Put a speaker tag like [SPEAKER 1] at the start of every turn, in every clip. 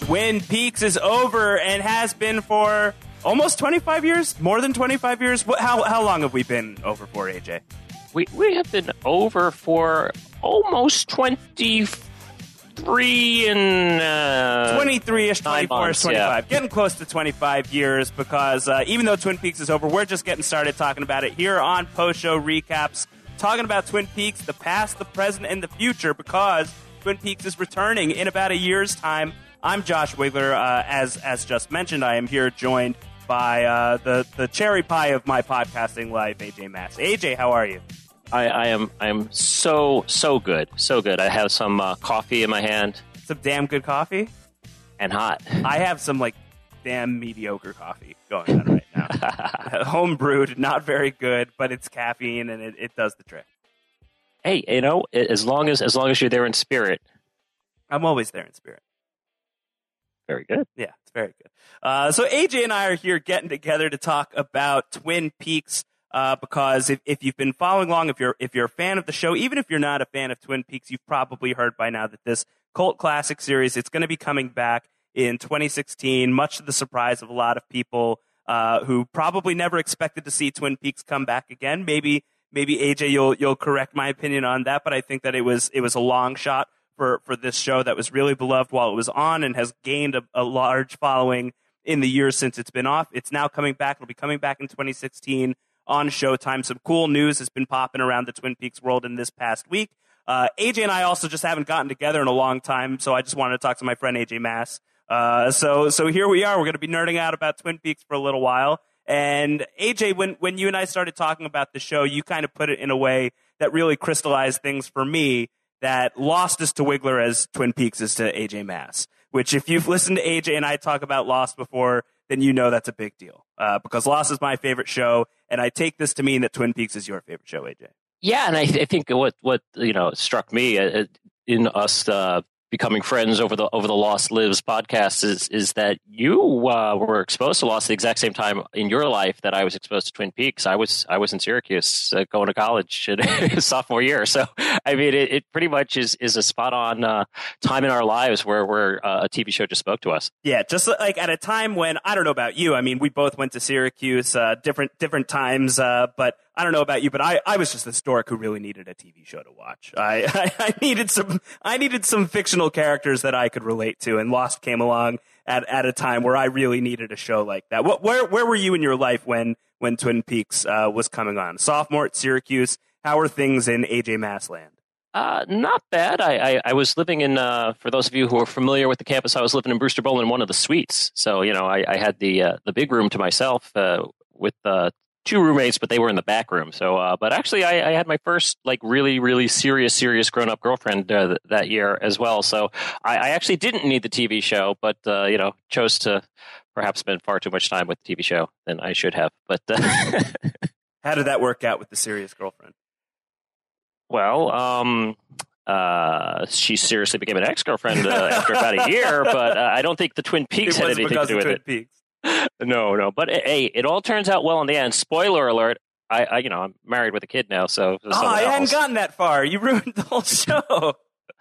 [SPEAKER 1] Twin Peaks is over and has been for almost 25 years, more than 25 years. How long have we been over for, AJ?
[SPEAKER 2] We have been over for almost 23 and
[SPEAKER 1] 23-ish, 24-ish, 25.
[SPEAKER 2] Yeah.
[SPEAKER 1] Getting close to 25 years because even though Twin Peaks is over, we're just getting started talking about it here on Post-Show Recaps, talking about Twin Peaks, the past, the present, and the future because Twin Peaks is returning in about a year's time. I'm Josh Wigler. As just mentioned, I am here joined by the cherry pie of my podcasting life, AJ Mass. AJ, how are you?
[SPEAKER 2] I am so good. So good. I have some coffee in my hand.
[SPEAKER 1] Some damn good coffee?
[SPEAKER 2] And hot.
[SPEAKER 1] I have some, damn mediocre coffee going on right now. Home brewed, not very good, but it's caffeine and it does the trick.
[SPEAKER 2] Hey, as long as you're there in spirit.
[SPEAKER 1] I'm always there in spirit.
[SPEAKER 2] Very good.
[SPEAKER 1] Yeah, it's very good. So AJ and I are here getting together to talk about Twin Peaks because if you've been following along, if you're a fan of the show, even if you're not a fan of Twin Peaks, you've probably heard by now that this cult classic series, it's going to be coming back in 2016, much to the surprise of a lot of people who probably never expected to see Twin Peaks come back again. Maybe AJ, you'll correct my opinion on that, but I think that it was a long shot for this show that was really beloved while it was on and has gained a large following in the years since it's been off. It's now coming back. It'll be coming back in 2016 on Showtime. Some cool news has been popping around the Twin Peaks world in this past week. AJ and I also just haven't gotten together in a long time, so I just wanted to talk to my friend AJ Mass. So here we are. We're going to be nerding out about Twin Peaks for a little while. And AJ, when you and I started talking about the show, you kind of put it in a way that really crystallized things for me, that Lost is to Wigler as Twin Peaks is to AJ Mass, which if you've listened to AJ and I talk about Lost before, then you know that's a big deal because Lost is my favorite show, and I take this to mean that Twin Peaks is your favorite show, AJ.
[SPEAKER 2] Yeah, and I think what struck me in us becoming friends over the Lost Lives podcast is that you were exposed to Lost at the exact same time in your life that I was exposed to Twin Peaks. I was in Syracuse going to college in sophomore year. So I mean, it pretty much is a spot on time in our lives where a TV show just spoke to us. Yeah,
[SPEAKER 1] just like at a time when, I don't know about you. I mean, we both went to Syracuse, different times, but I don't know about you, but I was just a stork who really needed a TV show to watch. I needed some fictional characters that I could relate to, and Lost came along at a time where I really needed a show like that. Where were you in your life when Twin Peaks was coming on? Sophomore at Syracuse. How were things in AJ Mass land?
[SPEAKER 2] Not bad. I was living in, for those of you who are familiar with the campus, I was living in Brewster Bowl in one of the suites. So, I had the big room to myself with two roommates, but they were in the back room. So, but actually, I had my first really, really serious grown-up girlfriend that year as well. So, I actually didn't need the TV show, but chose to perhaps spend far too much time with the TV show than I should have. But
[SPEAKER 1] how did that work out with the serious girlfriend?
[SPEAKER 2] Well, she seriously became an ex-girlfriend after about a year, but I don't think the Twin Peaks had anything to do with it.
[SPEAKER 1] Peaks.
[SPEAKER 2] No. But hey, it all turns out well in the end. Spoiler alert. I'm married with a kid now, so.
[SPEAKER 1] I hadn't gotten that far. You ruined the whole show.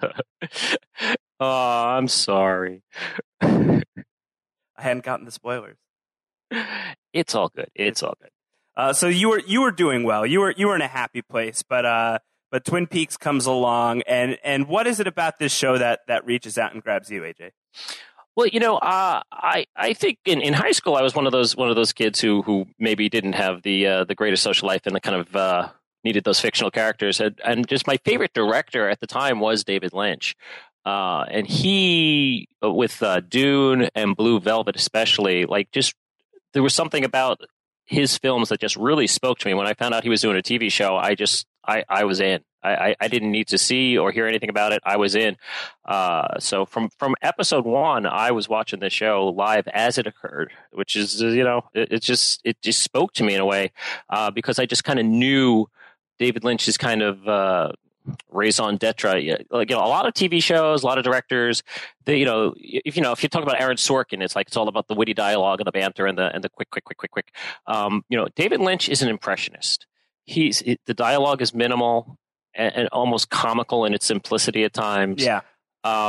[SPEAKER 2] Oh, I'm sorry.
[SPEAKER 1] I hadn't gotten the spoilers.
[SPEAKER 2] It's all good.
[SPEAKER 1] So you were doing well. You were in a happy place, but Twin Peaks comes along, and what is it about this show that reaches out and grabs you, AJ?
[SPEAKER 2] Well, I think in high school I was one of those kids who maybe didn't have the greatest social life and the kind of needed those fictional characters, and just my favorite director at the time was David Lynch, and he with Dune and Blue Velvet especially, there was something about his films that just really spoke to me. When I found out he was doing a TV show, I was in. I didn't need to see or hear anything about it. I was in. So from episode 1, I was watching the show live as it occurred, which is, it just spoke to me in a way, because I just kind of knew David Lynch's kind of, raison d'etre. A lot of TV shows, a lot of directors, if you talk about Aaron Sorkin, it's all about the witty dialogue and the banter and the quick. David Lynch is an impressionist. The dialogue is minimal and almost comical in its simplicity at times.
[SPEAKER 1] Yeah.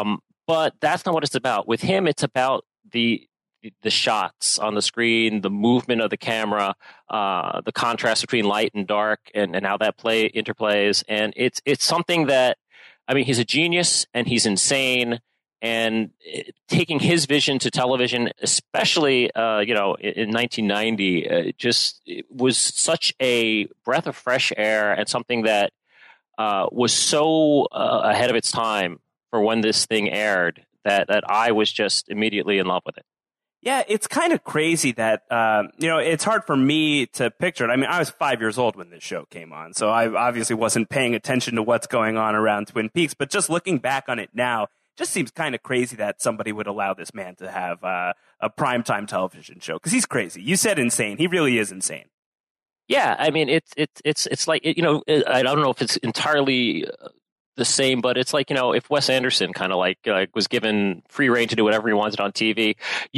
[SPEAKER 2] But that's not what it's about. With him, it's about the shots on the screen, the movement of the camera, the contrast between light and dark, and how that interplays. And it's something that, I mean, he's a genius and he's insane. And taking his vision to television, especially in 1990, it was such a breath of fresh air, and something that was so ahead of its time for when this thing aired that I was just immediately in love with it.
[SPEAKER 1] Yeah, it's kind of crazy that, it's hard for me to picture it. I mean, I was 5 years old when this show came on, so I obviously wasn't paying attention to what's going on around Twin Peaks, but just looking back on it now, just seems kind of crazy that somebody would allow this man to have a primetime television show, because he's crazy. You said insane. He really is insane.
[SPEAKER 2] Yeah, I mean, it's like, I don't know if it's entirely the same, but it's like, if Wes Anderson kind of like was given free reign to do whatever he wanted on TV,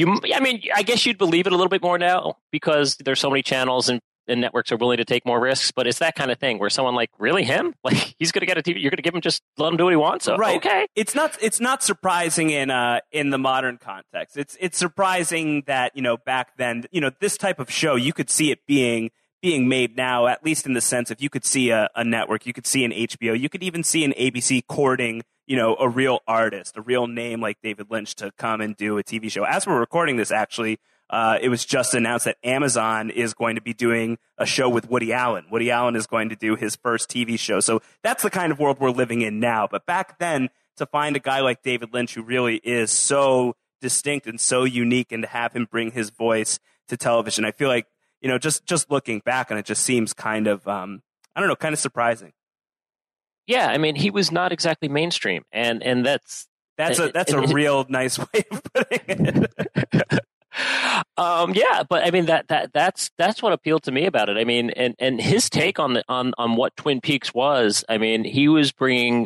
[SPEAKER 2] I guess you'd believe it a little bit more now, because there's so many channels and networks are willing to take more risks. But it's that kind of thing where someone like, really, him? Like, he's going to get a TV, you're going to give him, just let him do what he wants. So,
[SPEAKER 1] right.
[SPEAKER 2] Okay.
[SPEAKER 1] It's not surprising in the modern context. It's surprising that, back then, this type of show, you could see it being made now, at least in the sense of you could see a network, you could see an HBO, you could even see an ABC courting, a real artist, a real name like David Lynch to come and do a TV show. As we're recording this, actually, it was just announced that Amazon is going to be doing a show with Woody Allen. Woody Allen is going to do his first TV show. So that's the kind of world we're living in now. But back then, to find a guy like David Lynch who really is so distinct and so unique, and to have him bring his voice to television, I feel like, just looking back on it, just seems kind of, kind of surprising.
[SPEAKER 2] Yeah, I mean, he was not exactly mainstream, and that's
[SPEAKER 1] a real nice way of putting it.
[SPEAKER 2] Yeah, but I mean that's what appealed to me about it. I mean, and his take on what Twin Peaks was. I mean, he was bringing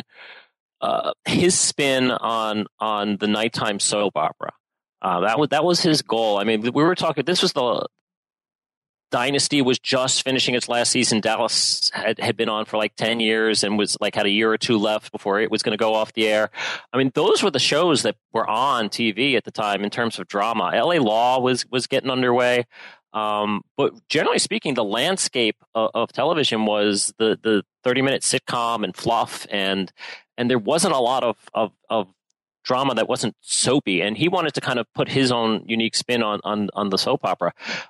[SPEAKER 2] his spin on the nighttime soap opera. That was his goal. I mean, we were talking. This was the Dynasty was just finishing its last season. Dallas had been on for like 10 years and was like had a year or two left before it was going to go off the air. I mean, those were the shows that were on TV at the time in terms of drama. LA Law was getting underway. But generally speaking, the landscape of television was the 30-minute sitcom and fluff, and there wasn't a lot of drama that wasn't soapy. And he wanted to kind of put his own unique spin on the soap opera.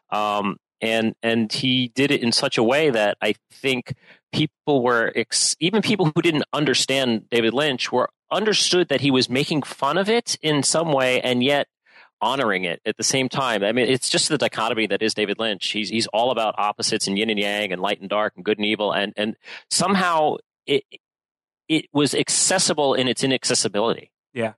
[SPEAKER 2] And he did it in such a way that I think people were, even people who didn't understand David Lynch, understood that he was making fun of it in some way and yet honoring it at the same time. I mean, it's just the dichotomy that is David Lynch. He's all about opposites and yin and yang and light and dark and good and evil. And somehow it was accessible in its inaccessibility.
[SPEAKER 1] Yeah.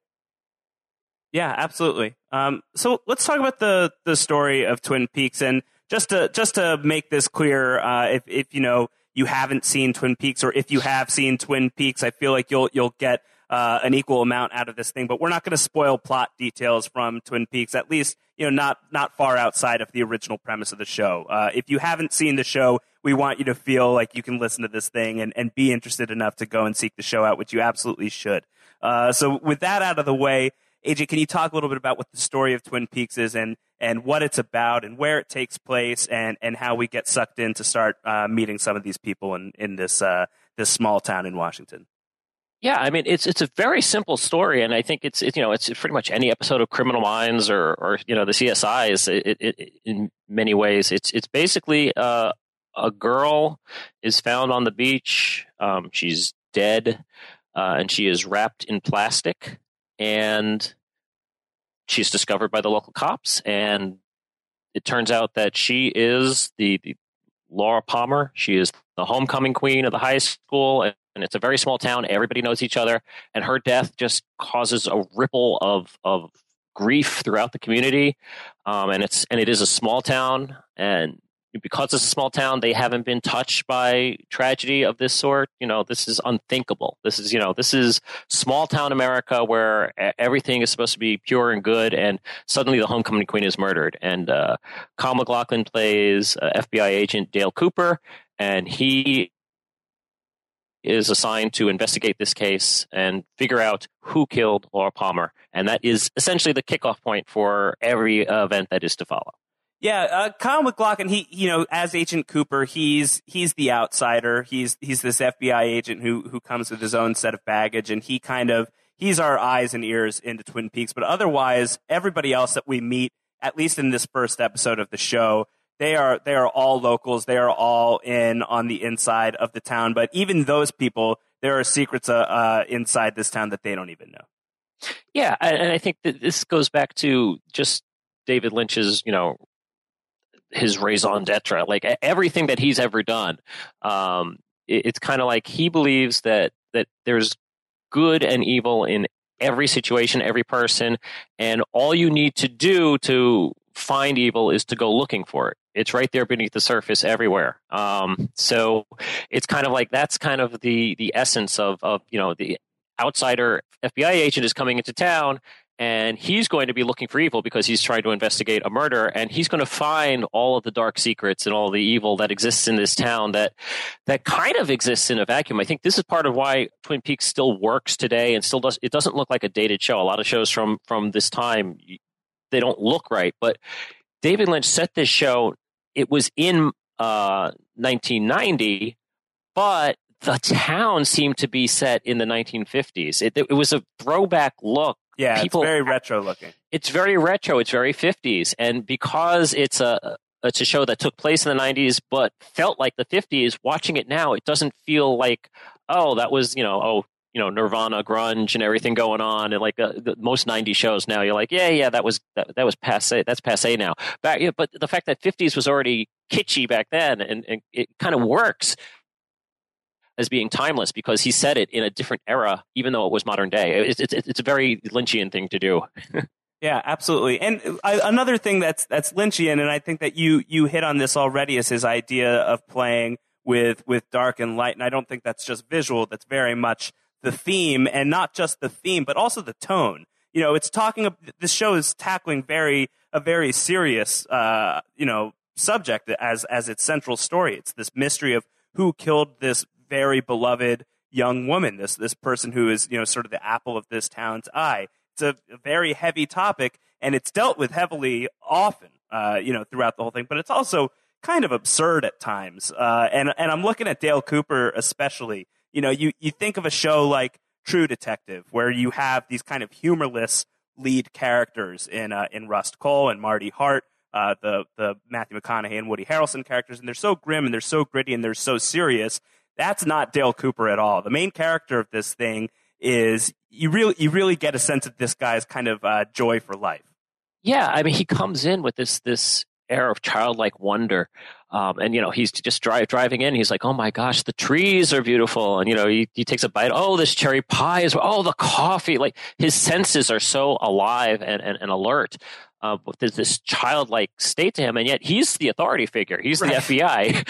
[SPEAKER 1] Yeah, absolutely. So let's talk about the story of Twin Peaks. And just to make this clear, if you haven't seen Twin Peaks, or if you have seen Twin Peaks, I feel like you'll get an equal amount out of this thing. But we're not going to spoil plot details from Twin Peaks, at least not far outside of the original premise of the show. If you haven't seen the show, we want you to feel like you can listen to this thing and be interested enough to go and seek the show out, which you absolutely should. So with that out of the way, AJ, can you talk a little bit about what the story of Twin Peaks is and what it's about and where it takes place and how we get sucked in to start meeting some of these people in this small town in Washington?
[SPEAKER 2] Yeah, I mean, it's a very simple story, and I think it's pretty much any episode of Criminal Minds or the CSIs. In many ways, it's basically a girl is found on the beach. She's dead, and she is wrapped in plastic. And she's discovered by the local cops, and it turns out that she is the Laura Palmer. She is the homecoming queen of the high school, and it's a very small town. Everybody knows each other, and her death just causes a ripple of grief throughout the community. And it is a small town, and because it's a small town, they haven't been touched by tragedy of this sort. This is unthinkable. This is small town America where everything is supposed to be pure and good, and suddenly the homecoming queen is murdered. And Kyle MacLachlan plays FBI agent Dale Cooper, and he is assigned to investigate this case and figure out who killed Laura Palmer. And that is essentially the kickoff point for every event that is to follow.
[SPEAKER 1] Yeah, Kyle MacLachlan, as Agent Cooper, he's the outsider. He's this FBI agent who comes with his own set of baggage, and he's our eyes and ears into Twin Peaks. But otherwise, everybody else that we meet, at least in this first episode of the show, they are all locals. They are all in on the inside of the town. But even those people, there are secrets inside this town that they don't even know.
[SPEAKER 2] Yeah, and I think that this goes back to just David Lynch's, his raison d'etre, like everything that he's ever done. It's kind of like he believes that there's good and evil in every situation, every person, and all you need to do to find evil is to go looking for it. It's right there beneath the surface everywhere. So it's kind of like that's kind of the essence of the outsider FBI agent is coming into town, and he's going to be looking for evil because he's trying to investigate a murder, and he's going to find all of the dark secrets and all the evil that exists in this town that kind of exists in a vacuum. I think this is part of why Twin Peaks still works today and still does. It doesn't look like a dated show. A lot of shows from this time, they don't look right. But David Lynch set this show. It was in 1990, but the town seemed to be set in the 1950s. It was a throwback look.
[SPEAKER 1] Yeah, it's very retro looking.
[SPEAKER 2] It's very retro. It's very 50s. And because it's a show that took place in the 90s but felt like the 50s, watching it now, it doesn't feel like, that was, Nirvana, grunge and everything going on. And like the most 90s shows now, you're like, that was passe. That's passe now. But the fact that 50s was already kitschy back then, and it kind of works as being timeless because he said it in a different era, even though it was modern day. It's a very Lynchian thing to do.
[SPEAKER 1] Yeah, absolutely. And another thing that's Lynchian, and I think that you hit on this already, is his idea of playing with dark and light. And I don't think that's just visual. That's very much the theme, and not just the theme, but also the tone. It's this show is tackling a very serious, subject as its central story. It's this mystery of who killed this very beloved young woman, this person who is, sort of the apple of this town's eye. It's a very heavy topic, and it's dealt with heavily often, throughout the whole thing, but it's also kind of absurd at times. And I'm looking at Dale Cooper especially. You think of a show like True Detective, where you have these kind of humorless lead characters in Rust Cohle and Marty Hart, the Matthew McConaughey and Woody Harrelson characters, and they're so grim and they're so gritty and they're so serious. That's not Dale Cooper at all. The main character of this thing is you really get a sense of this guy's kind of joy for life.
[SPEAKER 2] Yeah, I mean, he comes in with this air of childlike wonder, and he's just driving in. He's like, "Oh my gosh, the trees are beautiful," and he takes a bite. Oh, this cherry pie is. Oh, the coffee. Like his senses are so alive and alert. There's this childlike state to him, and yet he's the authority figure. He's the FBI.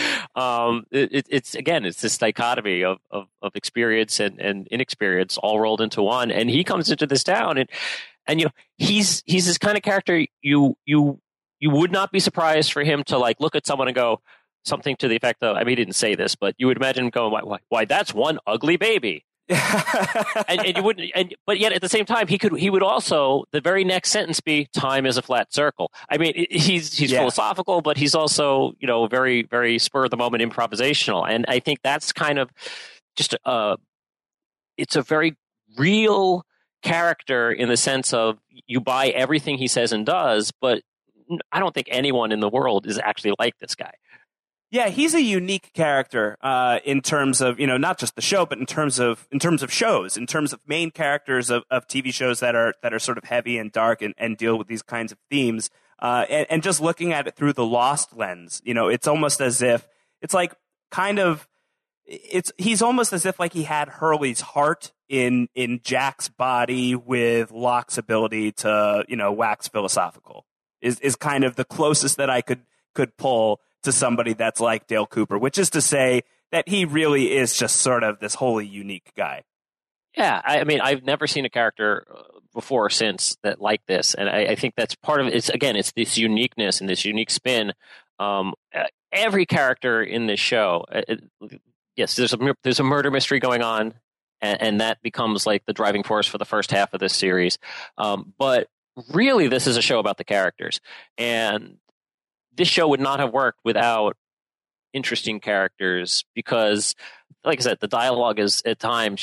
[SPEAKER 2] It's this dichotomy of experience and inexperience all rolled into one. And he comes into this town, and he's this kind of character. You would not be surprised for him to like look at someone and go something to the effect of, I mean, he didn't say this, but you would imagine him going, "Why, that's one ugly baby." and you wouldn't, but yet at the same time, he would also, the very next sentence be, "Time is a flat circle." I mean, he's philosophical, but he's also, very, very spur of the moment improvisational. And I think that's kind of just it's a very real character in the sense of you buy everything he says and does, but I don't think anyone in the world is actually like this guy.
[SPEAKER 1] Yeah, he's a unique character in terms of, not just the show, but in terms of shows, in terms of main characters of TV shows that are sort of heavy and dark and deal with these kinds of themes. And just looking at it through the Lost lens, it's almost as if it's like he's almost as if like he had Hurley's heart in Jack's body with Locke's ability to, wax philosophical is kind of the closest that I could pull to somebody that's like Dale Cooper, which is to say that he really is just sort of this wholly unique guy.
[SPEAKER 2] Yeah, I mean, I've never seen a character before or since that like this, and I think that's part of it. It's this uniqueness and this unique spin. Every character in this show, yes, there's a murder mystery going on, and that becomes like the driving force for the first half of this series. But really, this is a show about the characters, and this show would not have worked without interesting characters because, like I said, the dialogue is at times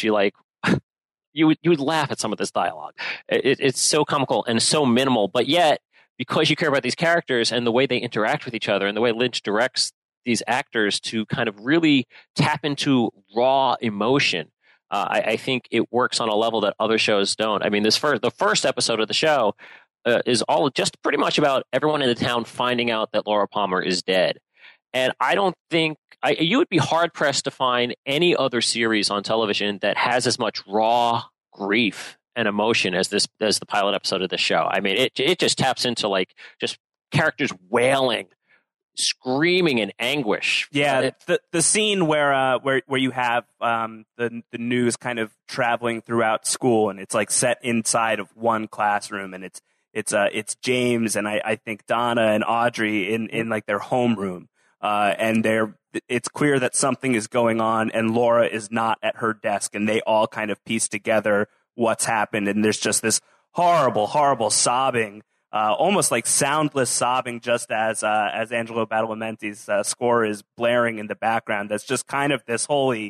[SPEAKER 2] you would laugh at some of this dialogue. It's so comical and so minimal, but yet because you care about these characters and the way they interact with each other and the way Lynch directs these actors to kind of really tap into raw emotion, I think it works on a level that other shows don't. I mean, the first episode of the show is all just pretty much about everyone in the town finding out that Laura Palmer is dead. And I don't think you would be hard pressed to find any other series on television that has as much raw grief and emotion as the pilot episode of the show. I mean, it just taps into like just characters wailing, screaming in anguish.
[SPEAKER 1] Yeah, the scene where you have the news kind of traveling throughout school, and it's like set inside of one classroom, and it's James and I think Donna and Audrey in like their homeroom. And it's clear that something is going on, and Laura is not at her desk, and they all kind of piece together what's happened, and there's just this horrible, horrible sobbing, almost like soundless sobbing, just as Angelo Badalamenti's score is blaring in the background. That's just kind of this holy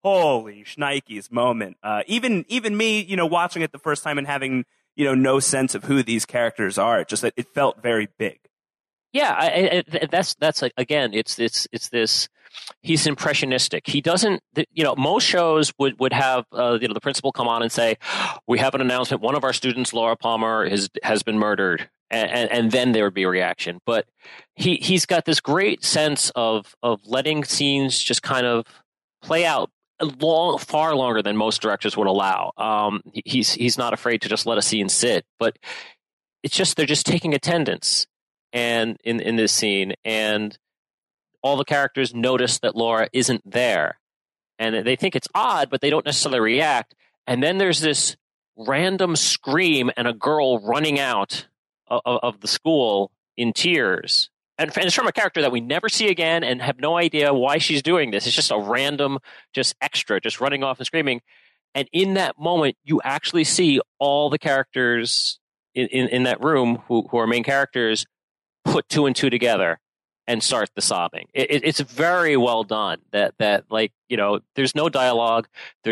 [SPEAKER 1] shnikes moment. Even me, watching it the first time and having no sense of who these characters are, it felt very big.
[SPEAKER 2] Yeah, that's like, again, it's this. He's impressionistic. He doesn't, most shows would have the principal come on and say, "We have an announcement. One of our students, Laura Palmer, has been murdered," and then there would be a reaction. But he's got this great sense of letting scenes just kind of play out far longer than most directors would allow. He's not afraid to just let a scene sit, but it's just they're just taking attendance. And in this scene, and all the characters notice that Laura isn't there, and they think it's odd, but they don't necessarily react. And then there's this random scream and a girl running out of the school in tears, and it's from a character that we never see again and have no idea why she's doing this. It's just a random, just extra, just running off and screaming. And in that moment, you actually see all the characters in that room who are main characters put two and two together and start the sobbing. It's very well done. That like, there's no dialogue.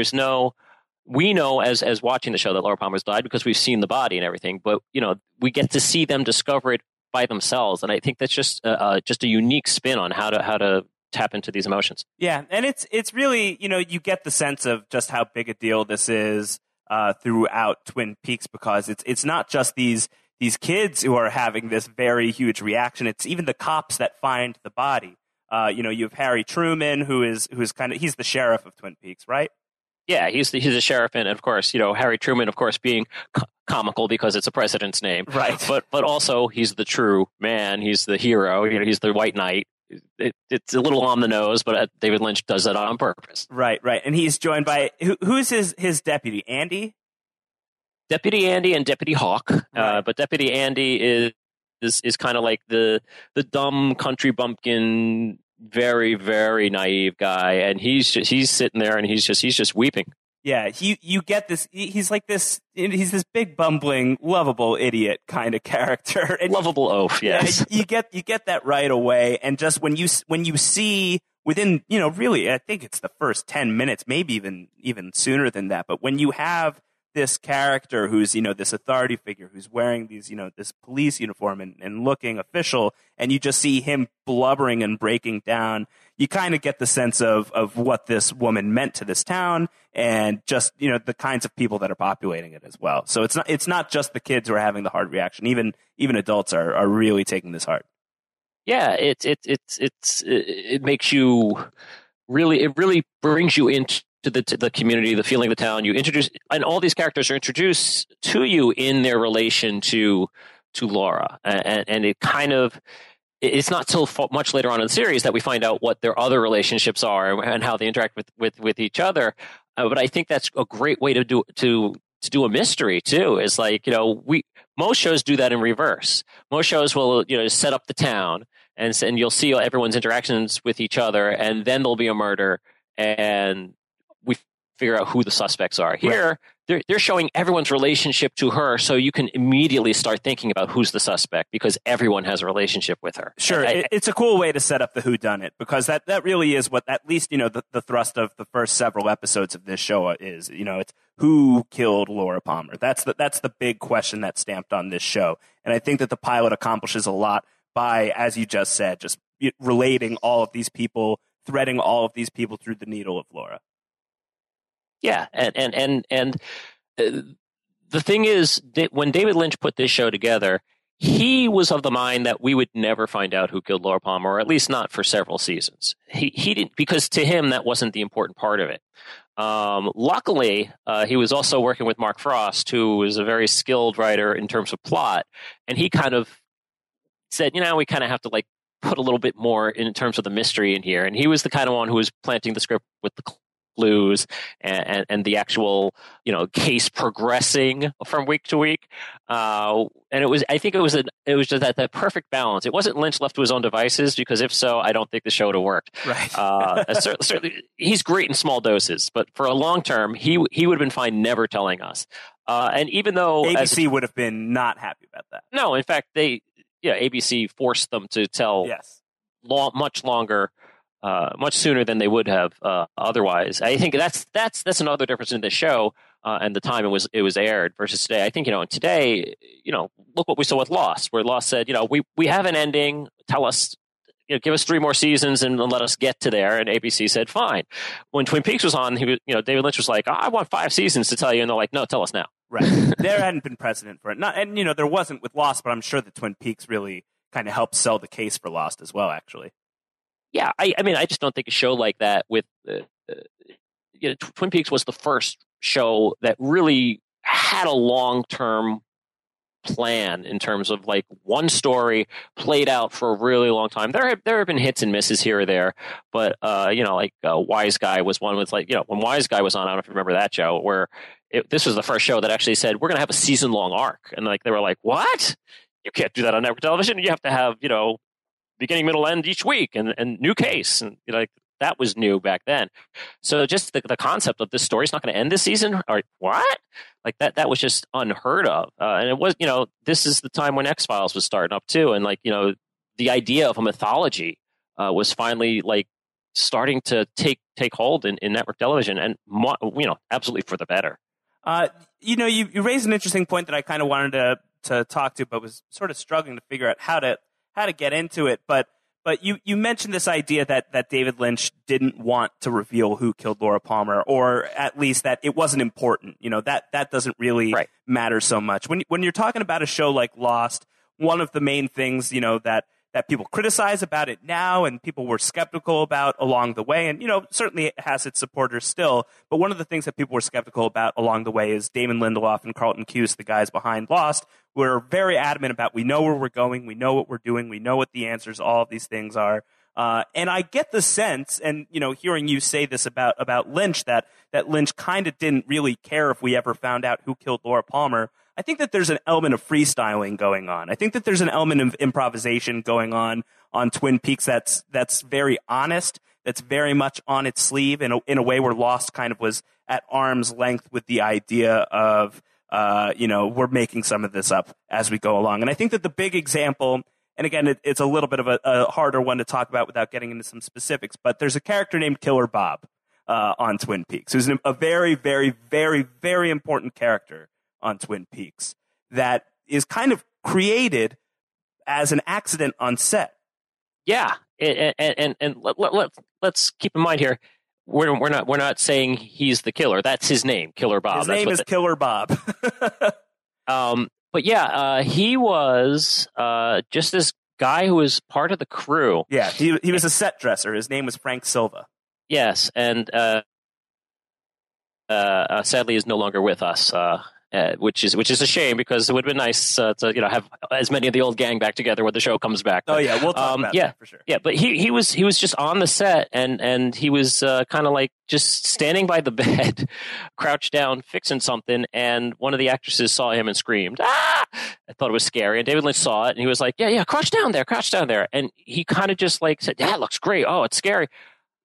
[SPEAKER 2] We know as watching the show that Laura Palmer's died because we've seen the body and everything, but we get to see them discover it by themselves. And I think that's just a unique spin on how to tap into these emotions.
[SPEAKER 1] Yeah. And it's really, you get the sense of just how big a deal this is throughout Twin Peaks, because it's not just these kids who are having this very huge reaction. It's even the cops that find the body. You have Harry Truman, who's he's the sheriff of Twin Peaks, right?
[SPEAKER 2] Yeah, he's a sheriff, and of course, Harry Truman, of course, being comical because it's a president's name,
[SPEAKER 1] right?
[SPEAKER 2] But also he's the true man. He's the hero. He's the White Knight. It's a little on the nose, but David Lynch does that on purpose.
[SPEAKER 1] Right. And he's joined by who's his deputy, Andy.
[SPEAKER 2] Deputy Andy and Deputy Hawk,
[SPEAKER 1] right.
[SPEAKER 2] But Deputy Andy is kind of like the dumb country bumpkin, very, very naive guy, and he's sitting there and he's just weeping.
[SPEAKER 1] Yeah, you get this. He's like this. He's this big bumbling, lovable idiot kind of character. And
[SPEAKER 2] lovable oaf, yes.
[SPEAKER 1] Yeah, you get that right away, and just when you see within really, I think it's the first 10 minutes, maybe even sooner than that. But when you have this character who's, this authority figure who's wearing these, this police uniform and looking official, and you just see him blubbering and breaking down, you kind of get the sense of what this woman meant to this town and just, the kinds of people that are populating it as well. So it's not just the kids who are having the hard reaction. Even adults are really taking this hard.
[SPEAKER 2] Yeah, it makes you really, it really brings you into to the community, the feeling of the town. You introduce, and all these characters are introduced to you in their relation to Laura, and it kind of, it's not till much later on in the series that we find out what their other relationships are and how they interact with each other. But I think that's a great way to do a mystery too. Is like, most shows do that in reverse. Most shows will set up the town and you'll see everyone's interactions with each other, and then there'll be a murder. and we figure out who the suspects are. Here, they're showing everyone's relationship to her, so you can immediately start thinking about who's the suspect because everyone has a relationship with her.
[SPEAKER 1] Sure, it's a cool way to set up the whodunit, because that really is what, at least, the thrust of the first several episodes of this show is. It's who killed Laura Palmer. That's the big question that's stamped on this show, and I think that the pilot accomplishes a lot by, as you just said, just relating all of these people, threading all of these people through the needle of Laura.
[SPEAKER 2] Yeah, and the thing is that when David Lynch put this show together, he was of the mind that we would never find out who killed Laura Palmer, or at least not for several seasons. He didn't, because to him that wasn't the important part of it. Luckily, he was also working with Mark Frost, who is a very skilled writer in terms of plot, and he kind of said, we kind of have to put a little bit more in terms of the mystery in here. And he was the kind of one who was planting the script with the clues and the actual case progressing from week to week, and I think it was just that perfect balance. It wasn't Lynch left to his own devices, because if so, I don't think the show would have worked.
[SPEAKER 1] Right.
[SPEAKER 2] Certainly he's great in small doses, but for a long term, he would have been fine never telling us. And even though
[SPEAKER 1] ABC would have been not happy about that.
[SPEAKER 2] No, in fact, ABC forced them to tell much longer. Much sooner than they would have otherwise. I think that's another difference in the show and the time it was aired versus today. I think today, look what we saw with Lost, where Lost said, we have an ending. Tell us, give us 3 more seasons and let us get to there. And ABC said fine. When Twin Peaks was on, David Lynch was like, I want 5 seasons to tell you, and they're like, no, tell us now.
[SPEAKER 1] Right. There hadn't been precedent for it. There wasn't with Lost, but I'm sure that Twin Peaks really kind of helped sell the case for Lost as well, actually.
[SPEAKER 2] Yeah, I mean, I just don't think a show like that with, Twin Peaks was the first show that really had a long-term plan in terms of one story played out for a really long time. There have been hits and misses here or there, but Wise Guy was one with when Wise Guy was on, I don't know if you remember that show, where this was the first show that actually said we're going to have a season-long arc, and they were like, what? You can't do that on network television. You have to have beginning, middle, end each week, and new case, and that was new back then. So just the concept of this story is not going to end this season, or what? That was just unheard of. And it was, this is the time when X-Files was starting up too, and the idea of a mythology was finally starting to take hold in network television, and absolutely for the better.
[SPEAKER 1] You raised an interesting point that I kind of wanted to talk to, but was sort of struggling to figure out how to get into it. But you mentioned this idea that David Lynch didn't want to reveal who killed Laura Palmer, or at least that it wasn't important. That doesn't really matter so much. When you're talking about a show like Lost, one of the main things, that people criticize about it now and people were skeptical about along the way, and certainly it has its supporters still, but one of the things that people were skeptical about along the way is Damon Lindelof and Carlton Cuse, the guys behind Lost, were very adamant about, we know where we're going, we know what we're doing, we know what the answers all of these things are. And I get the sense, and hearing you say this about Lynch, that Lynch kind of didn't really care if we ever found out who killed Laura Palmer. I think that there's an element of freestyling going on. I think that there's an element of improvisation going on Twin Peaks that's very honest, that's very much on its sleeve in a way where Lost kind of was at arm's length with the idea of, we're making some of this up as we go along. And I think that the big example, and again, it's a little bit of a harder one to talk about without getting into some specifics, but there's a character named Killer Bob on Twin Peaks, who's a very, very, very, very important character on Twin Peaks that is kind of created as an accident on set.
[SPEAKER 2] Yeah, and let's keep in mind here, we're not saying he's the killer. That's his name, Killer Bob.
[SPEAKER 1] His name is Killer Bob.
[SPEAKER 2] But yeah, he was just this guy who was part of the crew.
[SPEAKER 1] Yeah, he was a set dresser. His name was Frank Silva.
[SPEAKER 2] Yes, and sadly is no longer with us. Which is a shame, because it would have been nice to have as many of the old gang back together when the show comes back.
[SPEAKER 1] But, we'll talk about that for sure.
[SPEAKER 2] Yeah, but he was just on the set, and he was kind of just standing by the bed, crouched down, fixing something, and one of the actresses saw him and screamed, "Ah!" I thought it was scary, and David Lynch saw it, and he was like, "Yeah, crouch down there," and he kind of just said, "Yeah, it looks great. Oh, it's scary."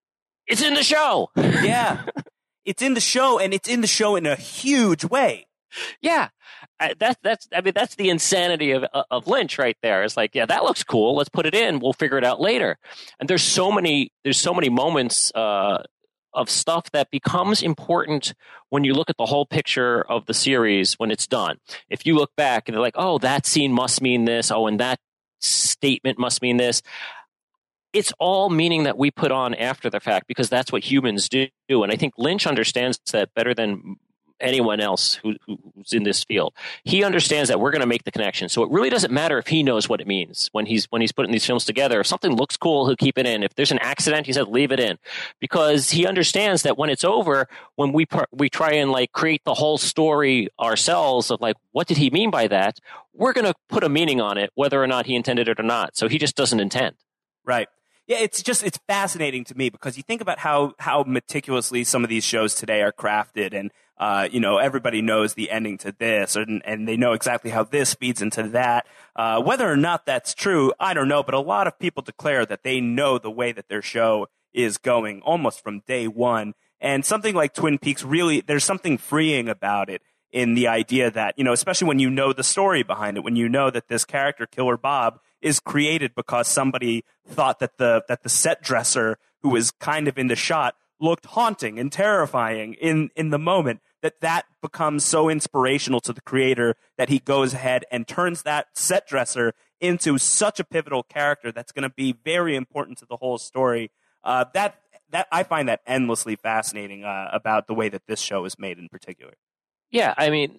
[SPEAKER 2] It's in the show.
[SPEAKER 1] Yeah. It's in the show, and it's in the show in a huge way.
[SPEAKER 2] Yeah. That's the insanity of Lynch right there. It's like, yeah, that looks cool. Let's put it in. We'll figure it out later. And there's so many moments of stuff that becomes important when you look at the whole picture of the series when it's done. If you look back and they're like, oh, that scene must mean this. Oh, and that statement must mean this. It's all meaning that we put on after the fact because that's what humans do. And I think Lynch understands that better than anyone else who's in this field. He understands that we're going to make the connection. So it really doesn't matter if he knows what it means when he's putting these films together. If something looks cool, he'll keep it in. If there's an accident, he said, leave it in. Because he understands that when it's over, when we try and like create the whole story ourselves of like, what did he mean by that? We're going to put a meaning on it, whether or not he intended it or not. So he just doesn't intend.
[SPEAKER 1] Right. Yeah, it's fascinating to me because you think about how meticulously some of these shows today are crafted, and everybody knows the ending to this, and they know exactly how this feeds into that. Whether or not that's true, I don't know, but a lot of people declare that they know the way that their show is going almost from day one. And something like Twin Peaks, really, there's something freeing about it in the idea that, especially when you know the story behind it, when you know that this character, Killer Bob, is created because somebody thought that the set dresser who was kind of in the shot looked haunting and terrifying in the moment, that becomes so inspirational to the creator that he goes ahead and turns that set dresser into such a pivotal character that's going to be very important to the whole story. That I find that endlessly fascinating about the way that this show is made in particular.
[SPEAKER 2] Yeah, I mean,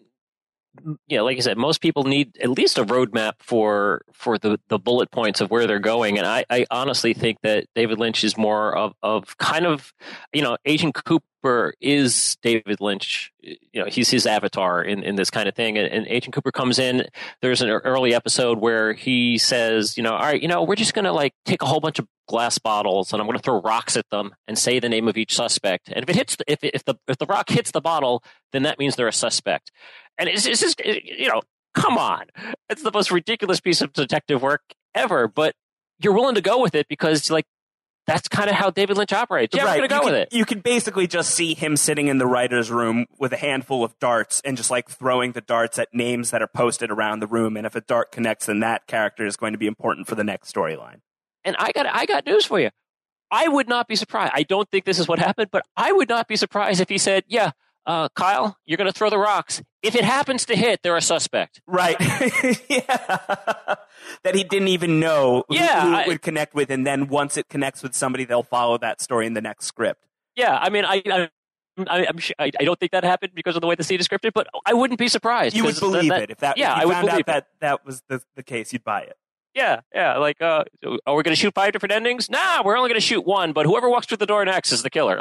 [SPEAKER 2] like I said, most people need at least a roadmap for the bullet points of where they're going. And I honestly think that David Lynch is more of kind of, Agent Cooper is David Lynch. He's his avatar in this kind of thing. And Agent Cooper comes in. There's an early episode where he says, all right, we're just going to like take a whole bunch of glass bottles and I'm going to throw rocks at them and say the name of each suspect. And if the rock hits the bottle, then that means they're a suspect. And it's just, come on. It's the most ridiculous piece of detective work ever, but you're willing to go with it because, like, that's kind of how David Lynch operates. Yeah, right. We're going to go with it.
[SPEAKER 1] You can basically just see him sitting in the writer's room with a handful of darts and just, like, throwing the darts at names that are posted around the room. And if a dart connects, then that character is going to be important for the next storyline.
[SPEAKER 2] And I got news for you. I would not be surprised. I don't think this is what happened, but I would not be surprised if he said, yeah, Kyle, you're going to throw the rocks. If it happens to hit, they're a suspect.
[SPEAKER 1] Right. Yeah. That he didn't even know who it would connect with. And then once it connects with somebody, they'll follow that story in the next script.
[SPEAKER 2] Yeah. I mean, I'm sure, I don't think that happened because of the way the scene is scripted, but I wouldn't be surprised.
[SPEAKER 1] You would believe it. If you found out that was the case, you'd buy it.
[SPEAKER 2] Yeah. Like, are we going to shoot 5 different endings? Nah, we're only going to shoot one, but whoever walks through the door next is the killer.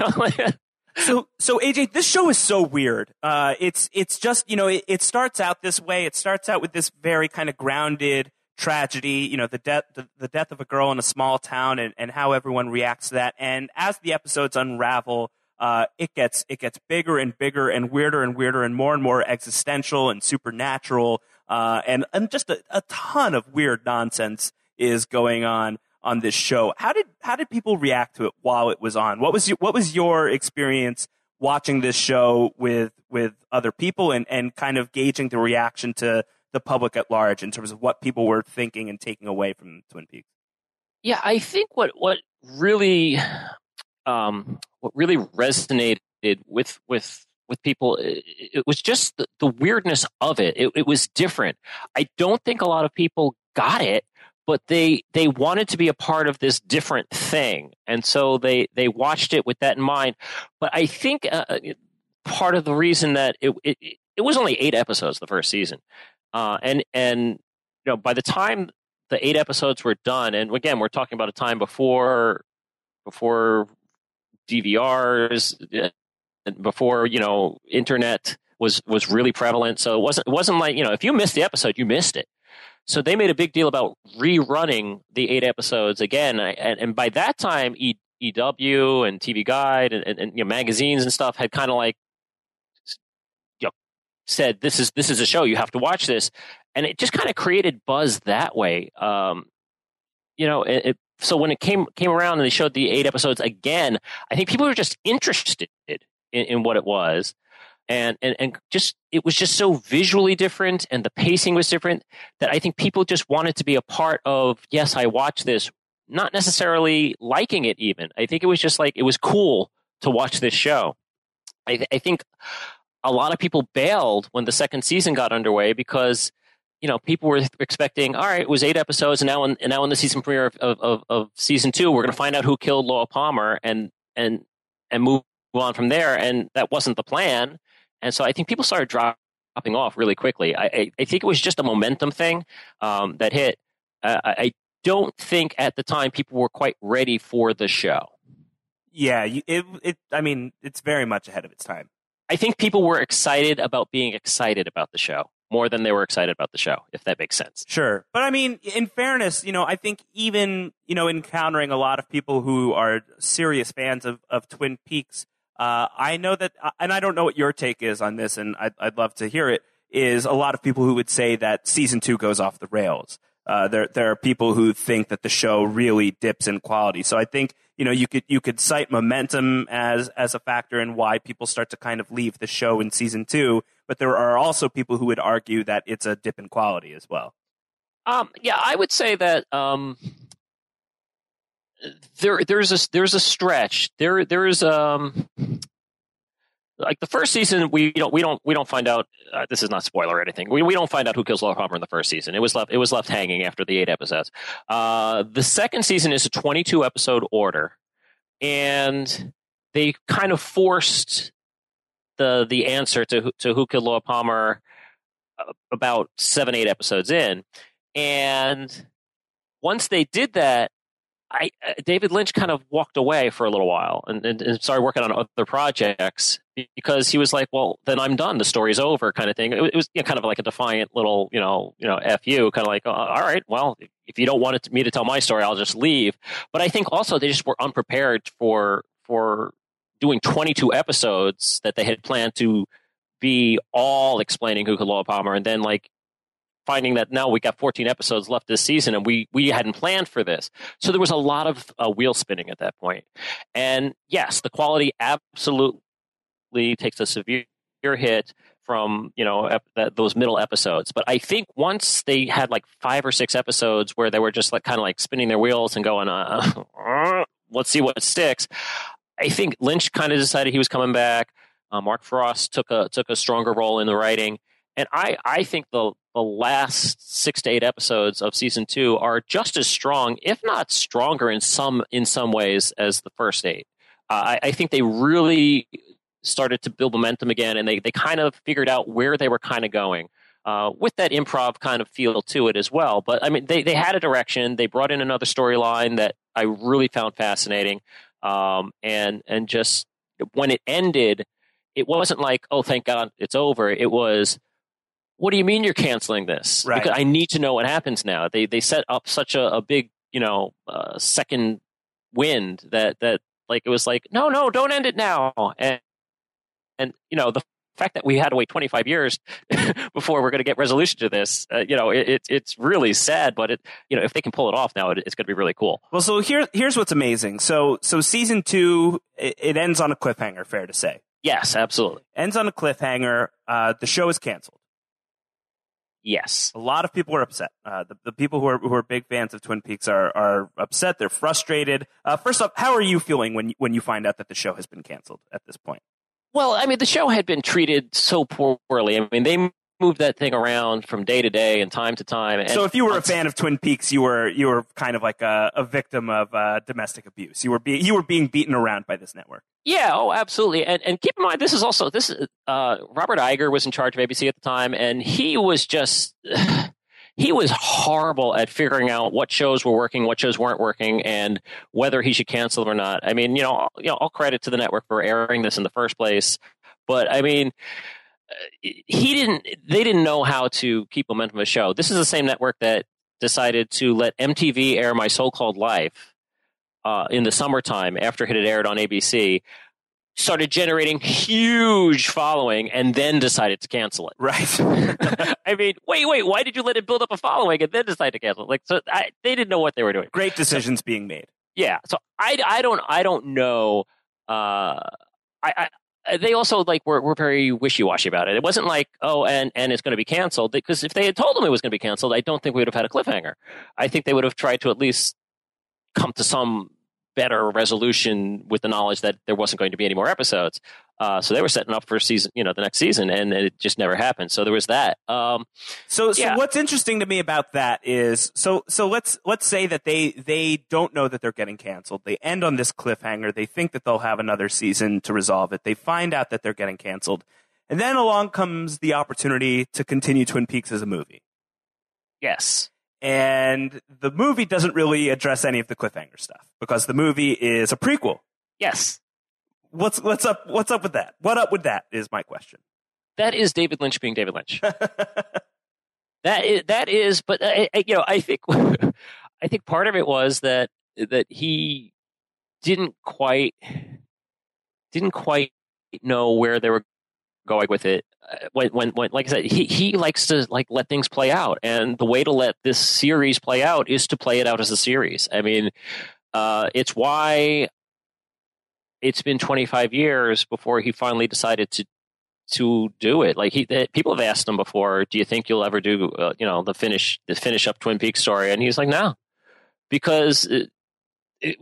[SPEAKER 1] So AJ, this show is so weird. It's just, it starts out this way. It starts out with this very kind of grounded tragedy, the death of a girl in a small town and how everyone reacts to that. And as the episodes unravel, it gets bigger and bigger and weirder and more existential and supernatural. And just a ton of weird nonsense is going on this show. How did people react to it while it was on? What was your experience watching this show with other people and kind of gauging the reaction to the public at large in terms of what people were thinking and taking away from Twin Peaks?
[SPEAKER 2] Yeah, I think what really resonated with people, it was just the weirdness of it. It was different. I don't think a lot of people got it, but they wanted to be a part of this different thing. And so they watched it with that in mind. But I think part of the reason that it was only 8 episodes the first season. And by the time the 8 episodes were done, and again, we're talking about a time before DVRs, before, internet was really prevalent. So it wasn't like, if you missed the episode, you missed it. So they made a big deal about rerunning the 8 episodes again. And by that time, EW and TV Guide and magazines and stuff had kind of like, said, this is a show, you have to watch this. And it just kind of created buzz that way. so when it came around and they showed the 8 episodes again, I think people were just interested in what it was. And just it was just so visually different, and the pacing was different, that I think people just wanted to be a part of. Yes, I watched this, not necessarily liking it. Even I think it was just like it was cool to watch this show. I think a lot of people bailed when the second season got underway because people were expecting, all right, it was 8 episodes, and now in the season premiere of season 2, we're going to find out who killed Laura Palmer and move on from there, and that wasn't the plan. And so I think people started dropping off really quickly. I think it was just a momentum thing that hit. I don't think at the time people were quite ready for the show.
[SPEAKER 1] Yeah, it's very much ahead of its time.
[SPEAKER 2] I think people were excited about being excited about the show more than they were excited about the show, if that makes sense.
[SPEAKER 1] Sure. But I mean, in fairness, I think even, encountering a lot of people who are serious fans of Twin Peaks, I know that, and I don't know what your take is on this, and I'd love to hear it, is a lot of people who would say that season 2 goes off the rails. There are people who think that the show really dips in quality. So I think, you could cite momentum as a factor in why people start to kind of leave the show in season 2, but there are also people who would argue that it's a dip in quality as well.
[SPEAKER 2] Yeah, I would say that there's a stretch. There's like the first season, we don't find out. This is not spoiler or anything. We don't find out who kills Laura Palmer in the first season. It was left hanging after the 8 episodes. The second season is a 22 episode order, and they kind of forced the answer to who killed Laura Palmer about 7-8 episodes in, and once they did that, David Lynch kind of walked away for a little while and started working on other projects because he was like, well, then I'm done. The story's over, kind of thing. It was kind of like a defiant little, F you, kind of like, all right, well, if you don't want me to tell my story, I'll just leave. But I think also they just were unprepared for doing 22 episodes that they had planned to be all explaining who killed Laura Palmer, and then finding that now we got 14 episodes left this season and we hadn't planned for this. So there was a lot of wheel spinning at that point. And yes, the quality absolutely takes a severe hit from, those middle episodes. But I think once they had 5 or 6 episodes where they were just kind of spinning their wheels and going, let's see what sticks. I think Lynch kind of decided he was coming back. Mark Frost took a stronger role in the writing. And I think the last 6 to 8 episodes of season 2 are just as strong, if not stronger in some ways, as the first 8. I think they really started to build momentum again, and they kind of figured out where they were kind of going with that improv kind of feel to it as well. But I mean, they had a direction. They brought in another storyline that I really found fascinating, and just when it ended, it wasn't like, oh, thank God it's over. It was, what do you mean you're canceling this?
[SPEAKER 1] Right.
[SPEAKER 2] Because I need to know what happens now. They set up such a big, second wind that it was like, no, don't end it now. And the fact that we had to wait 25 years before we're going to get resolution to this, it's really sad. But if they can pull it off now, it's going to be really cool.
[SPEAKER 1] Well, so here's what's amazing. So season 2, it ends on a cliffhanger. Fair to say.
[SPEAKER 2] Yes, absolutely.
[SPEAKER 1] Ends on a cliffhanger. The show is canceled.
[SPEAKER 2] Yes.
[SPEAKER 1] A lot of people are upset. The people who are big fans of Twin Peaks are upset. They're frustrated. First off, how are you feeling when you find out that the show has been canceled at this point?
[SPEAKER 2] Well, I mean, the show had been treated so poorly. I mean, they moved that thing around from day to day and time to time. And
[SPEAKER 1] so if you were a fan of Twin Peaks, you were kind of like a victim of domestic abuse. You were being beaten around by this network.
[SPEAKER 2] Yeah, oh, absolutely. And keep in mind, this is Robert Iger was in charge of ABC at the time, and he was horrible at figuring out what shows were working, what shows weren't working, and whether he should cancel them or not. I mean, all credit to the network for airing this in the first place, but I mean, they didn't know how to keep momentum of a show. This is the same network that decided to let MTV air My So-Called Life in the summertime after it had aired on ABC. started generating huge following and then decided to cancel it.
[SPEAKER 1] Right.
[SPEAKER 2] I mean, wait, why did you let it build up a following and then decide to cancel it? Like, so they didn't know what they were doing.
[SPEAKER 1] Great decisions being made.
[SPEAKER 2] Yeah. So I don't know. They also like were very wishy-washy about it. It wasn't like, oh, and it's going to be canceled, because if they had told them it was going to be canceled, I don't think we would have had a cliffhanger. I think they would have tried to at least come to some better resolution with the knowledge that there wasn't going to be any more episodes. So they were setting up for season, the next season, and it just never happened. So there was that.
[SPEAKER 1] So what's interesting to me about that is, so let's say that they don't know that they're getting canceled. They end on this cliffhanger. They think that they'll have another season to resolve it. They find out that they're getting canceled, and then along comes the opportunity to continue Twin Peaks as a movie.
[SPEAKER 2] Yes.
[SPEAKER 1] And the movie doesn't really address any of the cliffhanger stuff because the movie is a prequel.
[SPEAKER 2] Yes.
[SPEAKER 1] What's up with that? What up with that is my question.
[SPEAKER 2] That is David Lynch being David Lynch. that is, but I think I think part of it was that he didn't quite know where they were going with it. When like I said, he likes to let things play out, and the way to let this series play out is to play it out as a series. I mean, it's why it's been 25 years before he finally decided to do it. Like people have asked him before, do you think you'll ever do the finish up Twin Peaks story? And he's like, no, because it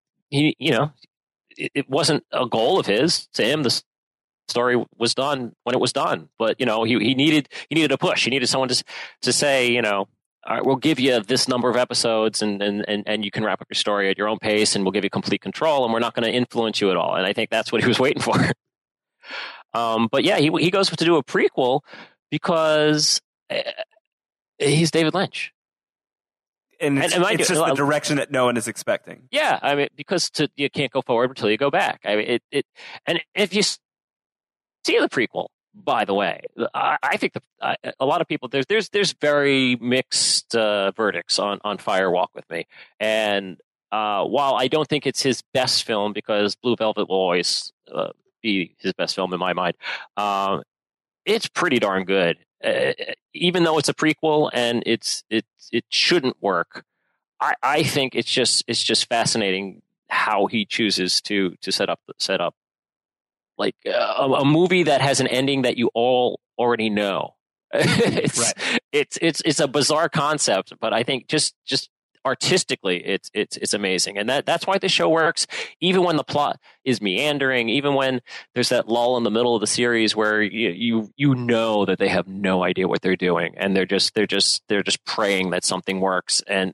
[SPEAKER 2] wasn't a goal of his. To him, the story was done when it was done. But he needed a push. He needed someone to say, all right, we'll give you this number of episodes and you can wrap up your story at your own pace, and we'll give you complete control, and we're not going to influence you at all. And I think that's what he was waiting for. But yeah, he goes to do a prequel because he's David Lynch.
[SPEAKER 1] And it's just the direction that no one is expecting.
[SPEAKER 2] Yeah, I mean, because you can't go forward until you go back. I mean, and if you see the prequel, by the way, I think a lot of people there's very mixed verdicts on Fire Walk with Me, and while I don't think it's his best film, because Blue Velvet will always be his best film in my mind, it's pretty darn good. Even though it's a prequel and it shouldn't work, I think it's just fascinating how he chooses to set up like a movie that has an ending that you all already know. It's a bizarre concept, but I think just artistically it's amazing, and that's why the show works, even when the plot is meandering, even when there's that lull in the middle of the series where you know that they have no idea what they're doing, and they're just praying that something works, and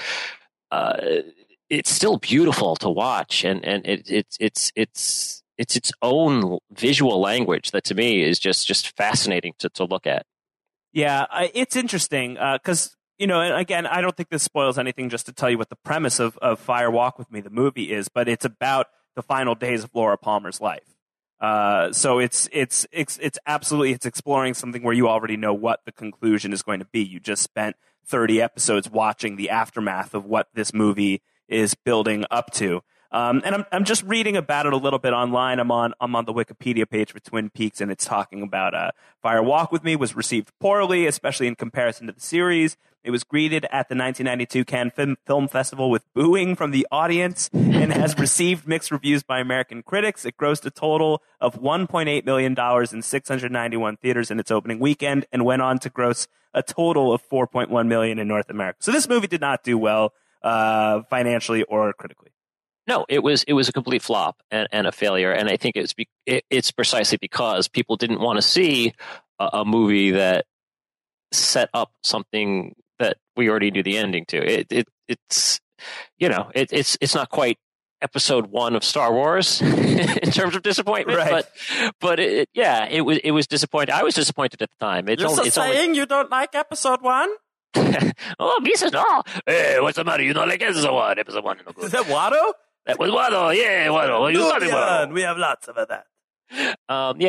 [SPEAKER 2] it's still beautiful to watch, and it's its own visual language that to me is just fascinating to look at.
[SPEAKER 1] Yeah, it's interesting because and again, I don't think this spoils anything just to tell you what the premise of Fire Walk with Me, the movie, is, but it's about the final days of Laura Palmer's life. So it's absolutely, it's exploring something where you already know what the conclusion is going to be. You just spent 30 episodes watching the aftermath of what this movie is building up to. And I'm just reading about it a little bit online. I'm on the Wikipedia page for Twin Peaks, and it's talking about Fire Walk with Me was received poorly, especially in comparison to the series. It was greeted at the 1992 Cannes Film Festival with booing from the audience and has received mixed reviews by American critics. It grossed a total of $1.8 million in 691 theaters in its opening weekend and went on to gross a total of $4.1 million in North America. So this movie did not do well financially or critically.
[SPEAKER 2] No, it was a complete flop and a failure, and I think it's precisely because people didn't want to see a movie that set up something that we already knew the ending to. It's not quite episode 1 of Star Wars in terms of disappointment,
[SPEAKER 1] right.
[SPEAKER 2] but it was disappointing. I was disappointed at the time.
[SPEAKER 1] You don't like episode 1?
[SPEAKER 2] Oh, me says no. Hey, what's the matter? You don't like episode 1? Episode 1 is no good.
[SPEAKER 1] Is that Watto?
[SPEAKER 2] That was Watto, yeah, Watto.
[SPEAKER 1] Watto. We have lots of that.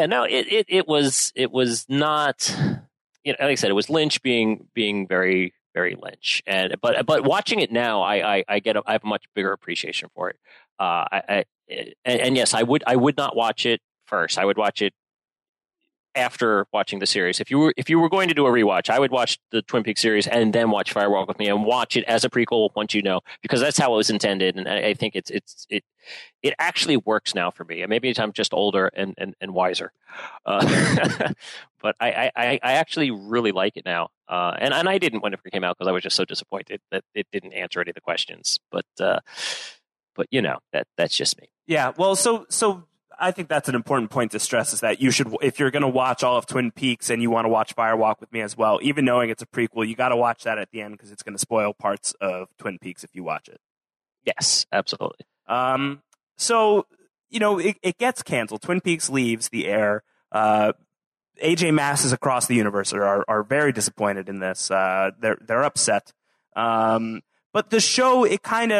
[SPEAKER 2] It was not. Like I said, it was Lynch being very, Barry Lynch. But watching it now, I have a much bigger appreciation for it. And yes, I would not watch it first. I would watch it after watching the series. If you were going to do a rewatch, I would watch the Twin Peaks series and then watch Firewalk with Me and watch it as a prequel once you know, because that's how it was intended. And I think it actually works now for me. And maybe I'm just older and wiser. But I actually really like it now. And I didn't when it came out because I was just so disappointed that it didn't answer any of the questions. But you know, that's just me.
[SPEAKER 1] Yeah. Well, so I think that's an important point to stress, is that you should, if you're going to watch all of Twin Peaks and you want to watch Firewalk with Me as well, even knowing it's a prequel, you got to watch that at the end because it's going to spoil parts of Twin Peaks if you watch it.
[SPEAKER 2] Yes, absolutely.
[SPEAKER 1] So, you know, it gets canceled. Twin Peaks leaves the air. AJ masses across the universe are very disappointed in this. They're upset. But the show, it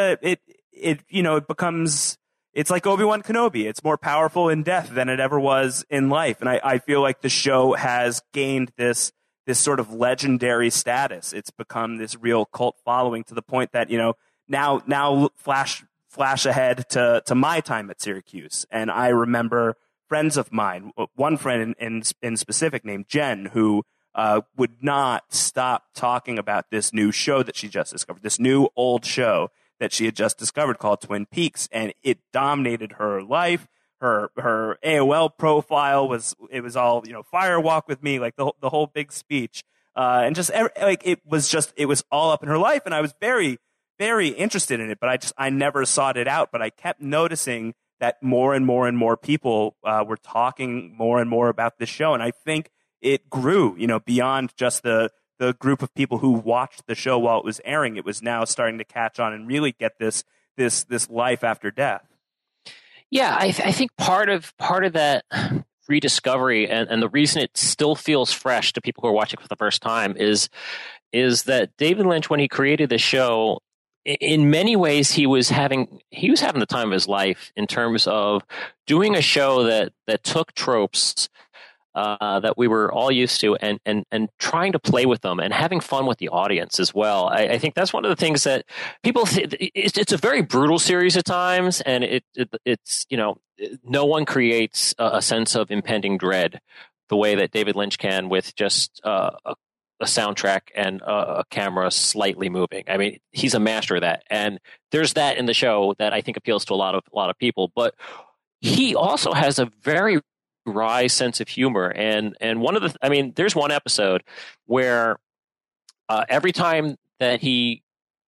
[SPEAKER 1] becomes, it's like Obi-Wan Kenobi. It's more powerful in death than it ever was in life. And I feel like the show has gained this sort of legendary status. It's become this real cult following, to the point that, you know, now flash ahead to my time at Syracuse. And I remember friends of mine, one friend in specific named Jen, who would not stop talking about this new show that she just discovered, this new old show that she had just discovered called Twin Peaks, and it dominated her life. Her AOL profile was all, you know, Firewalk with Me, like the whole big speech, and just it was all up in her life, and I was very, very interested in it, but I never sought it out. But I kept noticing that more and more and more people were talking more and more about this show, and I think it grew, you know, beyond just the group of people who watched the show while it was airing. It was now starting to catch on and really get this life after death.
[SPEAKER 2] Yeah, I think part of that rediscovery and the reason it still feels fresh to people who are watching for the first time is that David Lynch, when he created the show, in many ways he was having the time of his life in terms of doing a show that took tropes that we were all used to, and trying to play with them and having fun with the audience as well. I think that's one of the things that people it's a very brutal series at times, and it's you know, no one creates a sense of impending dread the way that David Lynch can with just a soundtrack and a camera slightly moving. I mean, he's a master of that, and there's that in the show that I think appeals to a lot of people. But he also has a very wry sense of humor, and there's one episode where every time that he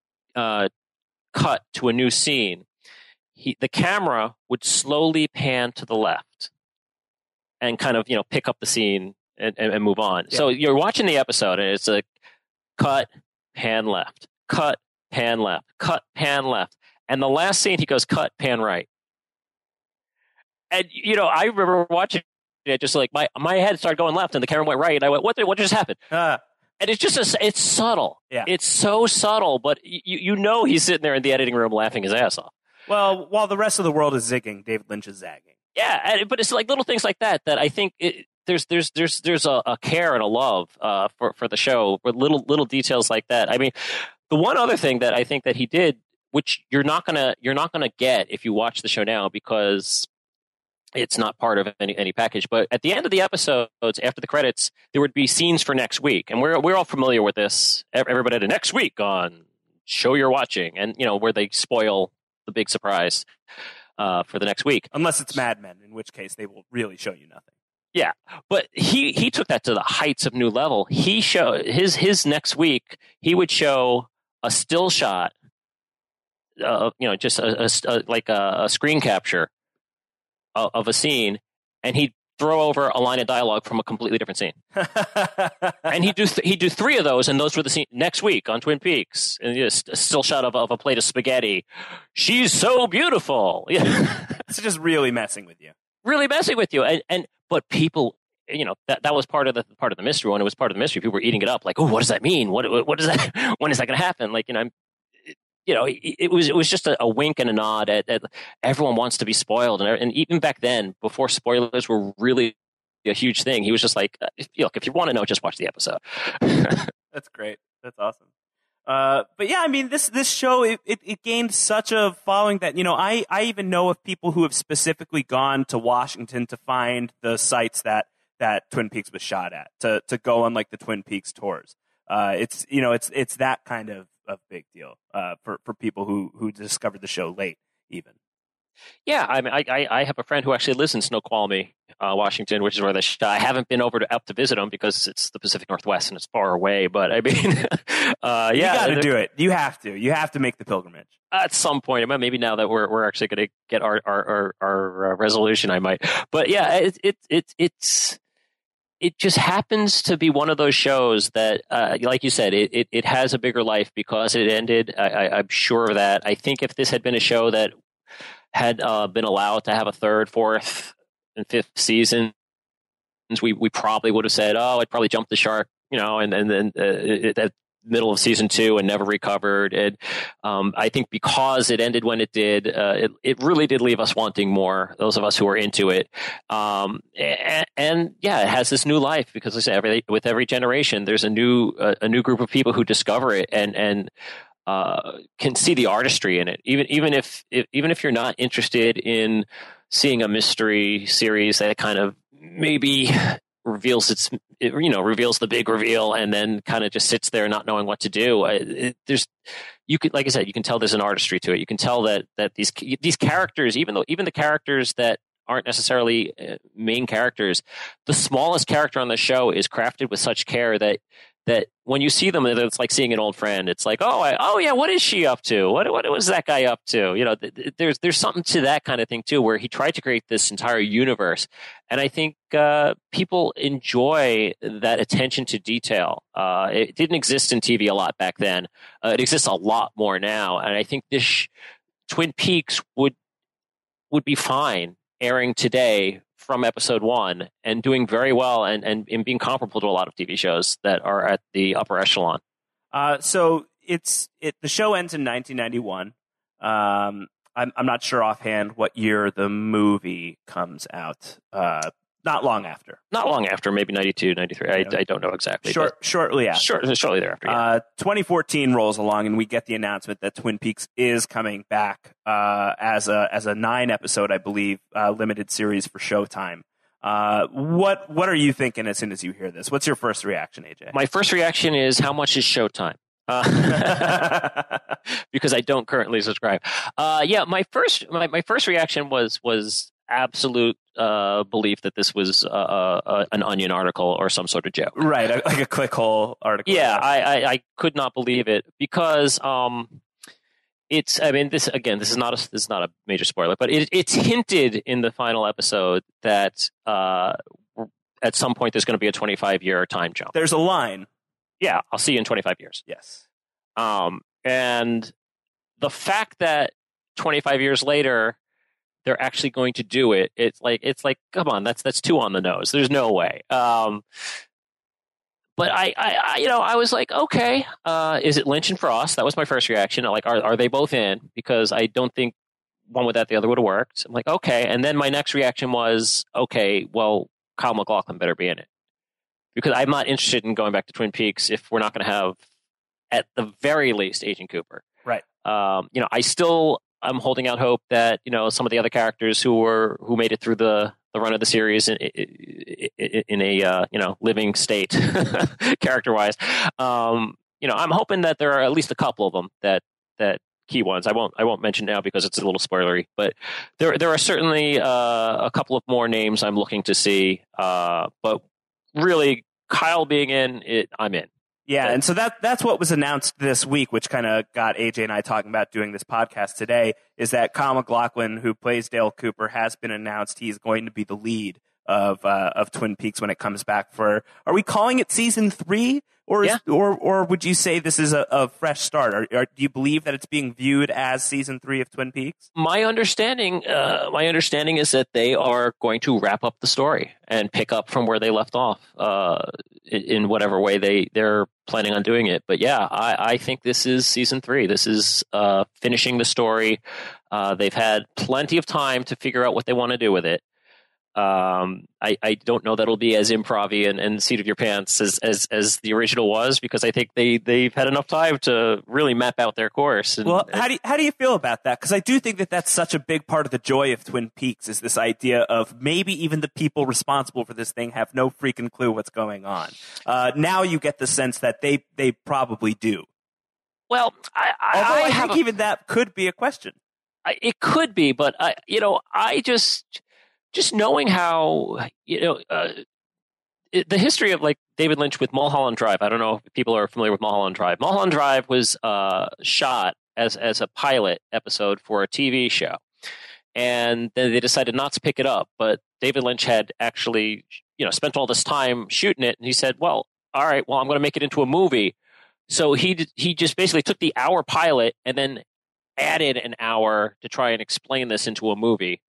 [SPEAKER 2] cut to a new scene, the camera would slowly pan to the left and kind of, you know, pick up the scene and move on. Yeah. So you're watching the episode and it's a cut, pan left, cut, pan left, cut, pan left, and the last scene he goes cut, pan right. And, you know, I remember watching it, just like my head started going left and the camera went right, and I went, what just happened? And it's just it's subtle. Yeah. It's so subtle, but you know he's sitting there in the editing room laughing his ass off.
[SPEAKER 1] Well, while the rest of the world is zigging, David Lynch is zagging.
[SPEAKER 2] Yeah, but it's like little things like that I think there's a care and a love for the show, with little details like that. I mean, the one other thing that I think that he did, which you're not gonna get if you watch the show now, because it's not part of any package. But at the end of the episodes, after the credits, there would be scenes for next week, and we're all familiar with this. Everybody had a next week on show you're watching, and you know, where they spoil the big surprise for the next week,
[SPEAKER 1] unless it's Mad Men, in which case they will really show you nothing.
[SPEAKER 2] Yeah, but he took that to the heights of new level. He showed his next week, he would show a still shot, you know, just like a screen capture of a scene, and he'd throw over a line of dialogue from a completely different scene. And he'd do three of those, and those were the scene next week on Twin Peaks. And just a still shot of a plate of spaghetti. She's so beautiful.
[SPEAKER 1] It's just really messing with you.
[SPEAKER 2] Really messing with you, but people, you know, that was part of the mystery. When it was part of the mystery, people were eating it up, like, oh, what does that mean? What is that? When is that going to happen? Like, you know, it was just a wink and a nod at everyone wants to be spoiled, and even back then, before spoilers were really a huge thing, he was just like, look, if you want to know, just watch the episode.
[SPEAKER 1] That's great. That's awesome. But yeah, I mean, this show, it gained such a following that, I even know of people who have specifically gone to Washington to find the sites that Twin Peaks was shot at, to go on like the Twin Peaks tours. It's that kind of big deal, for people who discovered the show late even.
[SPEAKER 2] Yeah, I mean, I have a friend who actually lives in Snoqualmie, Washington, which is where I haven't been up to visit them because it's the Pacific Northwest and it's far away. But I mean, yeah,
[SPEAKER 1] you got to do it. You have to make the pilgrimage
[SPEAKER 2] at some point. Maybe now that we're actually going to get our resolution, I might. But yeah, it just happens to be one of those shows that, like you said, it has a bigger life because it ended. I'm sure of that. I think if this had been a show that had been allowed to have a third, fourth, and fifth seasons, we probably would have said, "Oh, it probably jumped the shark," and then at middle of season 2 and never recovered. And I think because it ended when it did, it really did leave us wanting more. Those of us who are into it, and yeah, it has this new life because with every generation, there's a new group of people who discover it and can see the artistry in it, even if you're not interested in seeing a mystery series that kind of maybe reveals the big reveal and then kind of just sits there not knowing what to do. Like I said, you can tell there's an artistry to it. You can tell that these characters, even the characters that aren't necessarily main characters, the smallest character on the show is crafted with such care that when you see them, it's like seeing an old friend. It's like, oh yeah, what is she up to? What was that guy up to? There's something to that kind of thing too, where he tried to create this entire universe, and I think people enjoy that attention to detail. It didn't exist in TV a lot back then. It exists a lot more now, and I think this Twin Peaks would be fine airing today from episode 1 and doing very well and being comparable to a lot of TV shows that are at the upper echelon.
[SPEAKER 1] So the show ends in 1991. I'm not sure offhand what year the movie comes out. Not long after.
[SPEAKER 2] Maybe 92, 93. I don't know exactly.
[SPEAKER 1] Shortly after.
[SPEAKER 2] Shortly thereafter. Yeah.
[SPEAKER 1] 2014 rolls along, and we get the announcement that Twin Peaks is coming back as a 9-episode, I believe, limited series for Showtime. What are you thinking as soon as you hear this? What's your first reaction, AJ?
[SPEAKER 2] My first reaction is, how much is Showtime? Because I don't currently subscribe. Yeah, my first reaction was absolute belief that this was an Onion article or some sort of joke.
[SPEAKER 1] Right, like a clickhole article.
[SPEAKER 2] Yeah, I could not believe it because it's. I mean, this is not a major spoiler, but it's hinted in the final episode that at some point there's going to be a 25-year time jump.
[SPEAKER 1] There's a line.
[SPEAKER 2] Yeah, I'll see you in 25 years.
[SPEAKER 1] Yes.
[SPEAKER 2] And the fact that 25 years later they're actually going to do it, it's like come on, that's too on the nose. There's no way. But I was like, okay, is it Lynch and Frost? That was my first reaction. Like, are they both in? Because I don't think one without the other would have worked. I'm like, okay. And then my next reaction was, okay, well, Kyle MacLachlan better be in it. Because I'm not interested in going back to Twin Peaks if we're not going to have, at the very least, Agent Cooper.
[SPEAKER 1] Right.
[SPEAKER 2] I'm holding out hope that some of the other characters who made it through the run of the series in a living state, character wise. I'm hoping that there are at least a couple of them that key ones. I won't mention now because it's a little spoilery, but there are certainly a couple of more names I'm looking to see. But really, Kyle being in it, I'm in.
[SPEAKER 1] Yeah, and so that's what was announced this week, which kind of got AJ and I talking about doing this podcast today, is that Kyle MacLachlan, who plays Dale Cooper, has been announced he's going to be the lead of Twin Peaks when it comes back for, are we calling it season 3? Or would you say this is a fresh start? Do you believe that it's being viewed as season 3 of Twin Peaks?
[SPEAKER 2] My understanding is that they are going to wrap up the story and pick up from where they left off, in whatever way they're planning on doing it. But yeah, I think this is season 3. This is finishing the story. They've had plenty of time to figure out what they want to do with it. I don't know that it'll be as improv-y and seat of your pants as the original was, because I think they've had enough time to really map out their course.
[SPEAKER 1] Well, how do you feel about that? Because I do think that that's such a big part of the joy of Twin Peaks, is this idea of maybe even the people responsible for this thing have no freaking clue what's going on. Now you get the sense that they probably do.
[SPEAKER 2] Well,
[SPEAKER 1] I think even that could be a question.
[SPEAKER 2] It could be, but I just knowing how the history of like David Lynch with Mulholland Drive. I don't know if people are familiar with Mulholland Drive. Mulholland Drive was shot as a pilot episode for a TV show, and then they decided not to pick it up. But David Lynch had actually spent all this time shooting it, and he said, "Well, all right, well, I'm going to make it into a movie." So he just basically took the hour pilot and then added an hour to try and explain this into a movie.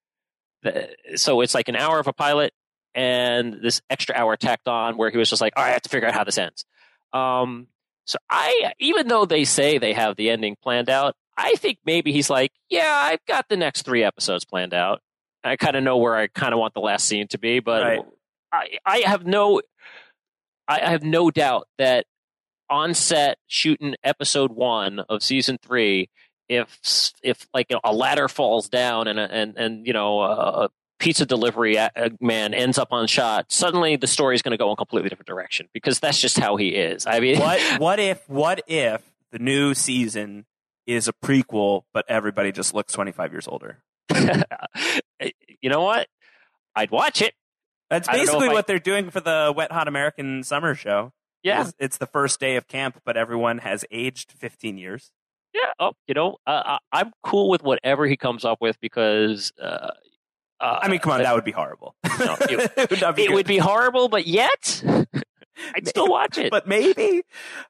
[SPEAKER 2] So it's like an hour of a pilot and this extra hour tacked on, where he was just like, all right, I have to figure out how this ends. So even though they say they have the ending planned out, I think maybe he's like, yeah, I've got the next 3 episodes planned out. I kind of know where I kind of want the last scene to be, but right. I have no doubt that on set shooting episode 1 of season 3, if like a ladder falls down and a pizza delivery man ends up on shot, suddenly the story is going to go in a completely different direction, because that's just how he is. I mean,
[SPEAKER 1] what if the new season is a prequel, but everybody just looks 25 years older?
[SPEAKER 2] You know what? I'd watch it.
[SPEAKER 1] That's basically what they're doing for the Wet Hot American Summer show.
[SPEAKER 2] Yeah.
[SPEAKER 1] It's the first day of camp, but everyone has aged 15 years.
[SPEAKER 2] Yeah. I'm cool with whatever he comes up with, because
[SPEAKER 1] I mean, come on, that would be horrible.
[SPEAKER 2] No, it would be horrible, but yet I'd still watch it.
[SPEAKER 1] But maybe.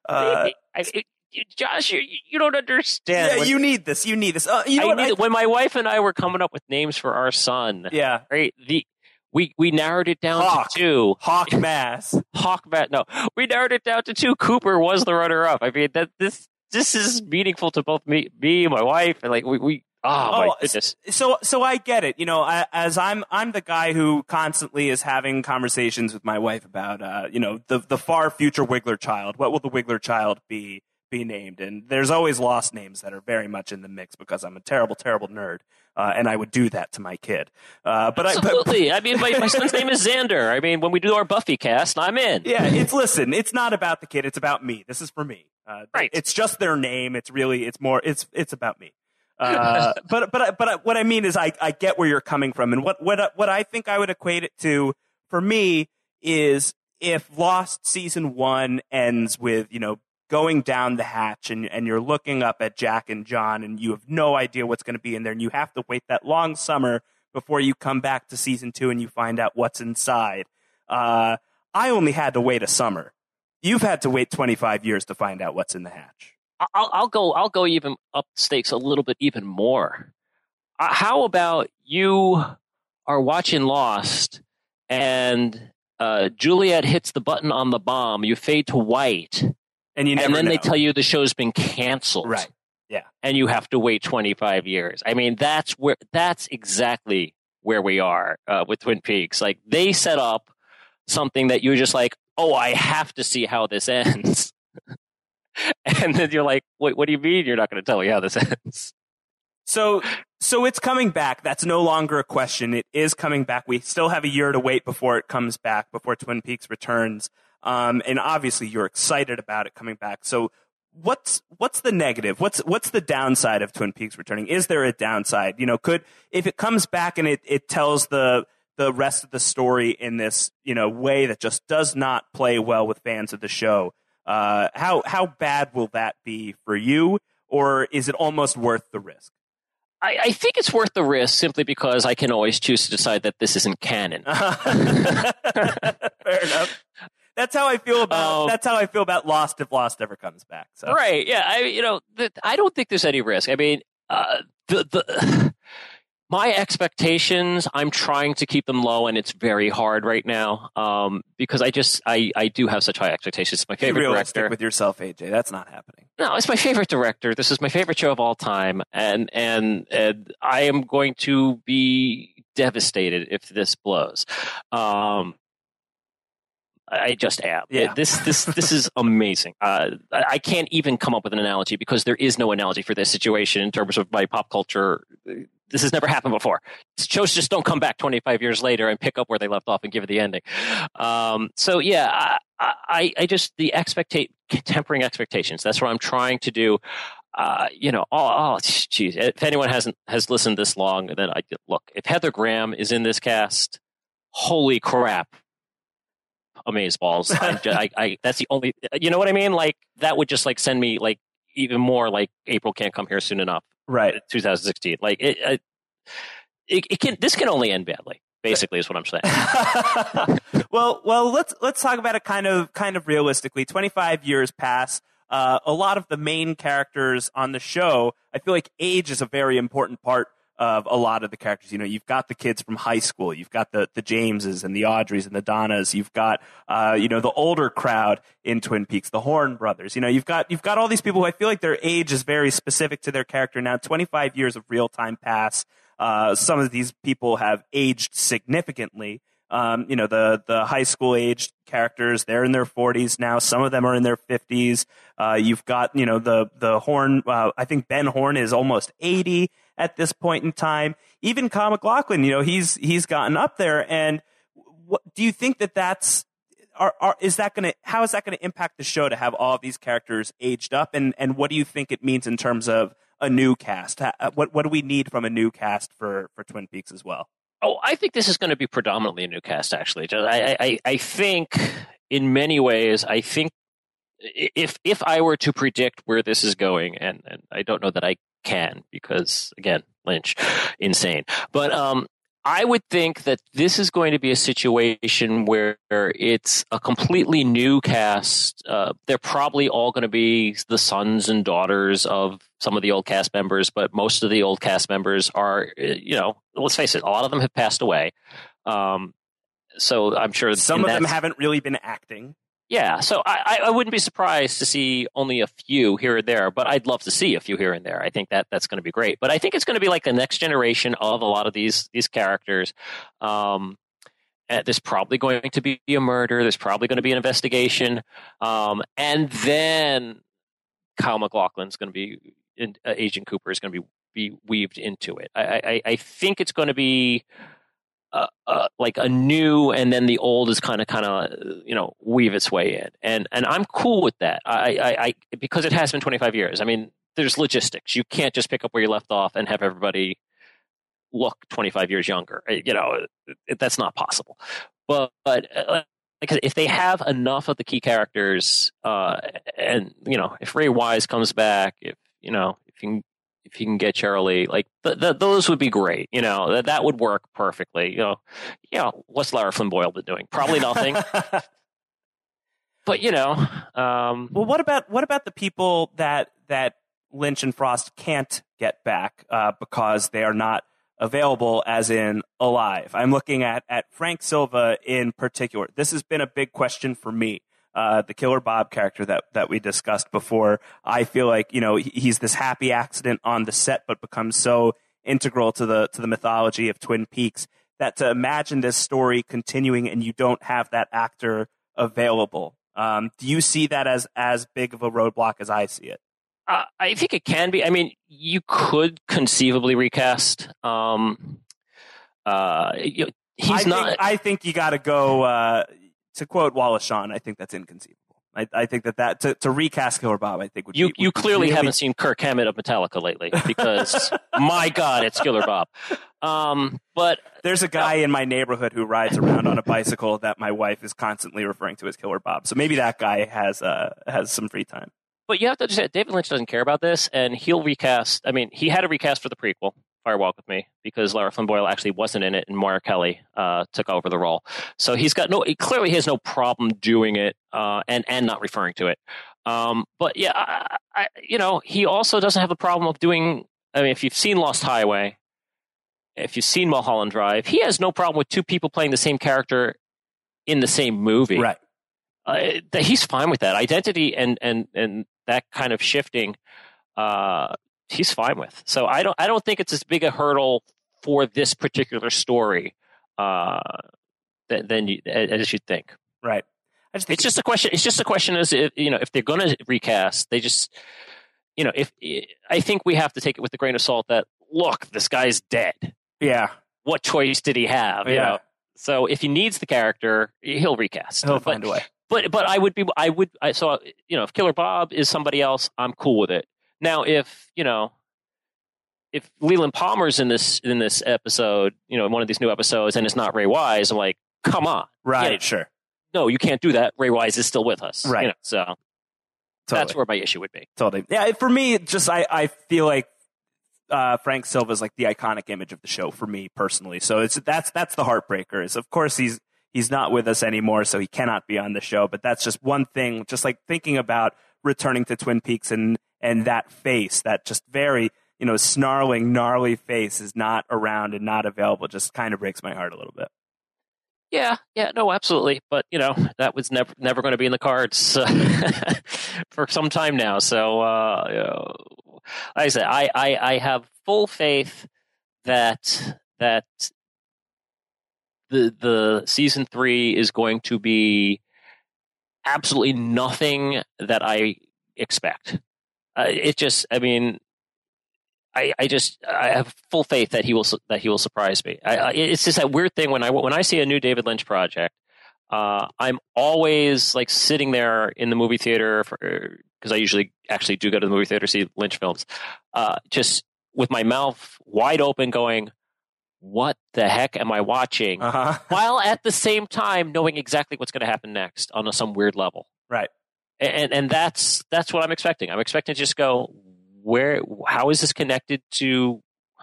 [SPEAKER 2] Josh, you don't understand.
[SPEAKER 1] Yeah, you need this. You need this.
[SPEAKER 2] When my wife and I were coming up with names for our son,
[SPEAKER 1] yeah,
[SPEAKER 2] right. We narrowed it down to 2.
[SPEAKER 1] Hawk Mass.
[SPEAKER 2] No, we narrowed it down to 2. Cooper was the runner-up. I mean, this is meaningful to both me, my wife, and like we. Oh my goodness!
[SPEAKER 1] So I get it. As I'm the guy who constantly is having conversations with my wife about the far future Wiggler child. What will the Wiggler child be named? And there's always lost names that are very much in the mix, because I'm a terrible, terrible nerd, and I would do that to my kid.
[SPEAKER 2] Absolutely. I mean, my son's name is Xander. I mean, when we do our Buffy cast, I'm in.
[SPEAKER 1] Yeah, it's not about the kid. It's about me. This is for me.
[SPEAKER 2] Right.
[SPEAKER 1] It's just their name. It's about me. But what I mean is I get where you're coming from, and what I think I would equate it to for me is if Lost season 1 ends with going down the hatch and you're looking up at Jack and John and you have no idea what's going to be in there, and you have to wait that long summer before you come back to season 2 and you find out what's inside. I only had to wait a summer. You've had to wait 25 years to find out what's in the hatch.
[SPEAKER 2] I'll go even up the stakes a little bit even more. How about you are watching Lost and Juliet hits the button on the bomb, you fade to white,
[SPEAKER 1] and then
[SPEAKER 2] they tell you the show's been canceled.
[SPEAKER 1] Right. Yeah.
[SPEAKER 2] And you have to wait 25 years. I mean, that's exactly where we are with Twin Peaks. Like, they set up something that you're just like, oh, I have to see how this ends. And then you're like, wait, what do you mean you're not going to tell me how this ends?
[SPEAKER 1] So it's coming back. That's no longer a question. It is coming back. We still have a year to wait before it comes back, before Twin Peaks returns. And obviously you're excited about it coming back. So what's the negative? What's the downside of Twin Peaks returning? Is there a downside? If it comes back and it tells the rest of the story in this, way that just does not play well with fans of the show, how bad will that be for you, or is it almost worth the risk?
[SPEAKER 2] I think it's worth the risk, simply because I can always choose to decide that this isn't canon.
[SPEAKER 1] Fair enough. That's how I feel about Lost, if Lost ever comes back. So.
[SPEAKER 2] Right? Yeah. I don't think there's any risk. I mean, my expectations, I'm trying to keep them low, and it's very hard right now, because I do have such high expectations. It's my favorite director.
[SPEAKER 1] With yourself, AJ. That's not happening.
[SPEAKER 2] No, it's my favorite director. This is my favorite show of all time, and I am going to be devastated if this blows. I just am.
[SPEAKER 1] Yeah.
[SPEAKER 2] This is amazing. I can't even come up with an analogy because there is no analogy for this situation in terms of my pop culture. This has never happened before. Shows just don't come back 25 years later and pick up where they left off and give it the ending. So yeah, I just tempering expectations. That's what I'm trying to do. Geez. If anyone has listened this long, then look. If Heather Graham is in this cast, holy crap! Amazeballs. That's the only, you know what I mean? Like that would just like send me like even more like April Can't Come Here Soon Enough.
[SPEAKER 1] Right.
[SPEAKER 2] 2016. Like this can only end badly. Basically is what I'm saying.
[SPEAKER 1] well, let's talk about it kind of realistically. 25 years pass. A lot of the main characters on the show, I feel like age is a very important part of a lot of the characters. You know, you've got the kids from high school, you've got the Jameses and the Audreys and the Donnas, you've got the older crowd in Twin Peaks, the Horn brothers. You know, you've got all these people who I feel like their age is very specific to their character. Now, 25 years of real time pass. Some of these people have aged significantly. The high school aged characters, they're in their 40s now. Some of them are in their 50s. You've got, the Horn, I think Ben Horn is almost 80 at this point in time. Even Kyle MacLachlan, he's gotten up there. And what do you think how is that going to impact the show to have all of these characters aged up? And what do you think it means in terms of a new cast? What do we need from a new cast for Twin Peaks as well?
[SPEAKER 2] Oh, I think this is going to be predominantly a new cast, actually. I think in many ways, I think if I were to predict where this is going, and I don't know that I can because, again, Lynch, insane. But I would think that this is going to be a situation where it's a completely new cast. They're probably all going to be the sons and daughters of some of the old cast members, but most of the old cast members are, let's face it, a lot of them have passed away. So I'm sure
[SPEAKER 1] some of them haven't really been acting.
[SPEAKER 2] Yeah, so I wouldn't be surprised to see only a few here and there, but I'd love to see a few here and there. I think that's going to be great. But I think it's going to be like the next generation of a lot of these characters. There's probably going to be a murder. There's probably going to be an investigation. And then Kyle MacLachlan's going to be, Agent Cooper is going to be weaved into it. I think it's going to be like a new, and then the old is kind of weave its way in, and I'm cool with that. I because it has been 25 years. I mean, there's logistics. You can't just pick up where you left off and have everybody look 25 years younger. That's not possible. But because if they have enough of the key characters, and if Ray Wise comes back, if you can get Cheryl, like those would be great. That would work perfectly. What's Lara Flynn Boyle been doing? Probably nothing. But
[SPEAKER 1] well, what about the people that Lynch and Frost can't get back because they are not available, as in alive? I'm looking at Frank Silva in particular. This has been a big question for me. The Killer Bob character that we discussed before, I feel like he's this happy accident on the set, but becomes so integral to the mythology of Twin Peaks that to imagine this story continuing and you don't have that actor available, do you see that as big of a roadblock as I see it?
[SPEAKER 2] I think it can be. I mean, you could conceivably recast.
[SPEAKER 1] I think you got to go. To quote Wallace Shawn, I think that's inconceivable. I think that to recast Killer Bob, I think would be.
[SPEAKER 2] You clearly really... haven't seen Kirk Hammett of Metallica lately, because my God, it's Killer Bob. But
[SPEAKER 1] there's a guy in my neighborhood who rides around on a bicycle that my wife is constantly referring to as Killer Bob. So maybe that guy has some free time.
[SPEAKER 2] But you have to understand, David Lynch doesn't care about this, and he'll recast. I mean, he had a recast for the prequel, Fire Walk with Me, because Lara Flynn Boyle actually wasn't in it, and Moira Kelly took over the role. So he clearly has no problem doing it and not referring to it. But yeah, he also doesn't have a problem of doing. I mean, if you've seen Lost Highway, if you've seen Mulholland Drive, he has no problem with two people playing the same character in the same movie.
[SPEAKER 1] Right.
[SPEAKER 2] He's fine with that identity and that kind of shifting. He's fine with. So I don't think it's as big a hurdle for this particular story than as you'd think.
[SPEAKER 1] Right.
[SPEAKER 2] It's just a question. It's just a question as if they're going to recast, they just if I think we have to take it with a grain of salt that look, this guy's dead.
[SPEAKER 1] Yeah.
[SPEAKER 2] What choice did he have?
[SPEAKER 1] Yeah.
[SPEAKER 2] You know. So if he needs the character, he'll recast.
[SPEAKER 1] He'll find a way.
[SPEAKER 2] But if Killer Bob is somebody else, I'm cool with it. Now, if Leland Palmer's in this episode, in one of these new episodes, and it's not Ray Wise, I'm like, come on,
[SPEAKER 1] right? Sure.
[SPEAKER 2] No, you can't do that. Ray Wise is still with us,
[SPEAKER 1] right?
[SPEAKER 2] So totally. That's where my issue would be.
[SPEAKER 1] Totally. Yeah. For me, just I feel like Frank Silva is like the iconic image of the show for me personally. So that's the heartbreaker. Is of course he's not with us anymore, so he cannot be on the show. But that's just one thing. Just like thinking about returning to Twin Peaks and that face, that just very snarling, gnarly face is not around and not available. It just kind of breaks my heart a little bit.
[SPEAKER 2] Yeah, no, absolutely. But that was never going to be in the cards for some time now. So, like I said, I have full faith that the season 3 is going to be absolutely nothing that I expect. I have full faith that he will surprise me. It's just that weird thing when I see a new David Lynch project, I'm always like sitting there in the movie theater because I usually actually do go to the movie theater to see Lynch films, just with my mouth wide open, going, "What the heck am I watching?" While at the same time knowing exactly what's going to happen next on some weird level.
[SPEAKER 1] Right.
[SPEAKER 2] And that's what I'm expecting. I'm expecting to just go, how is this connected to,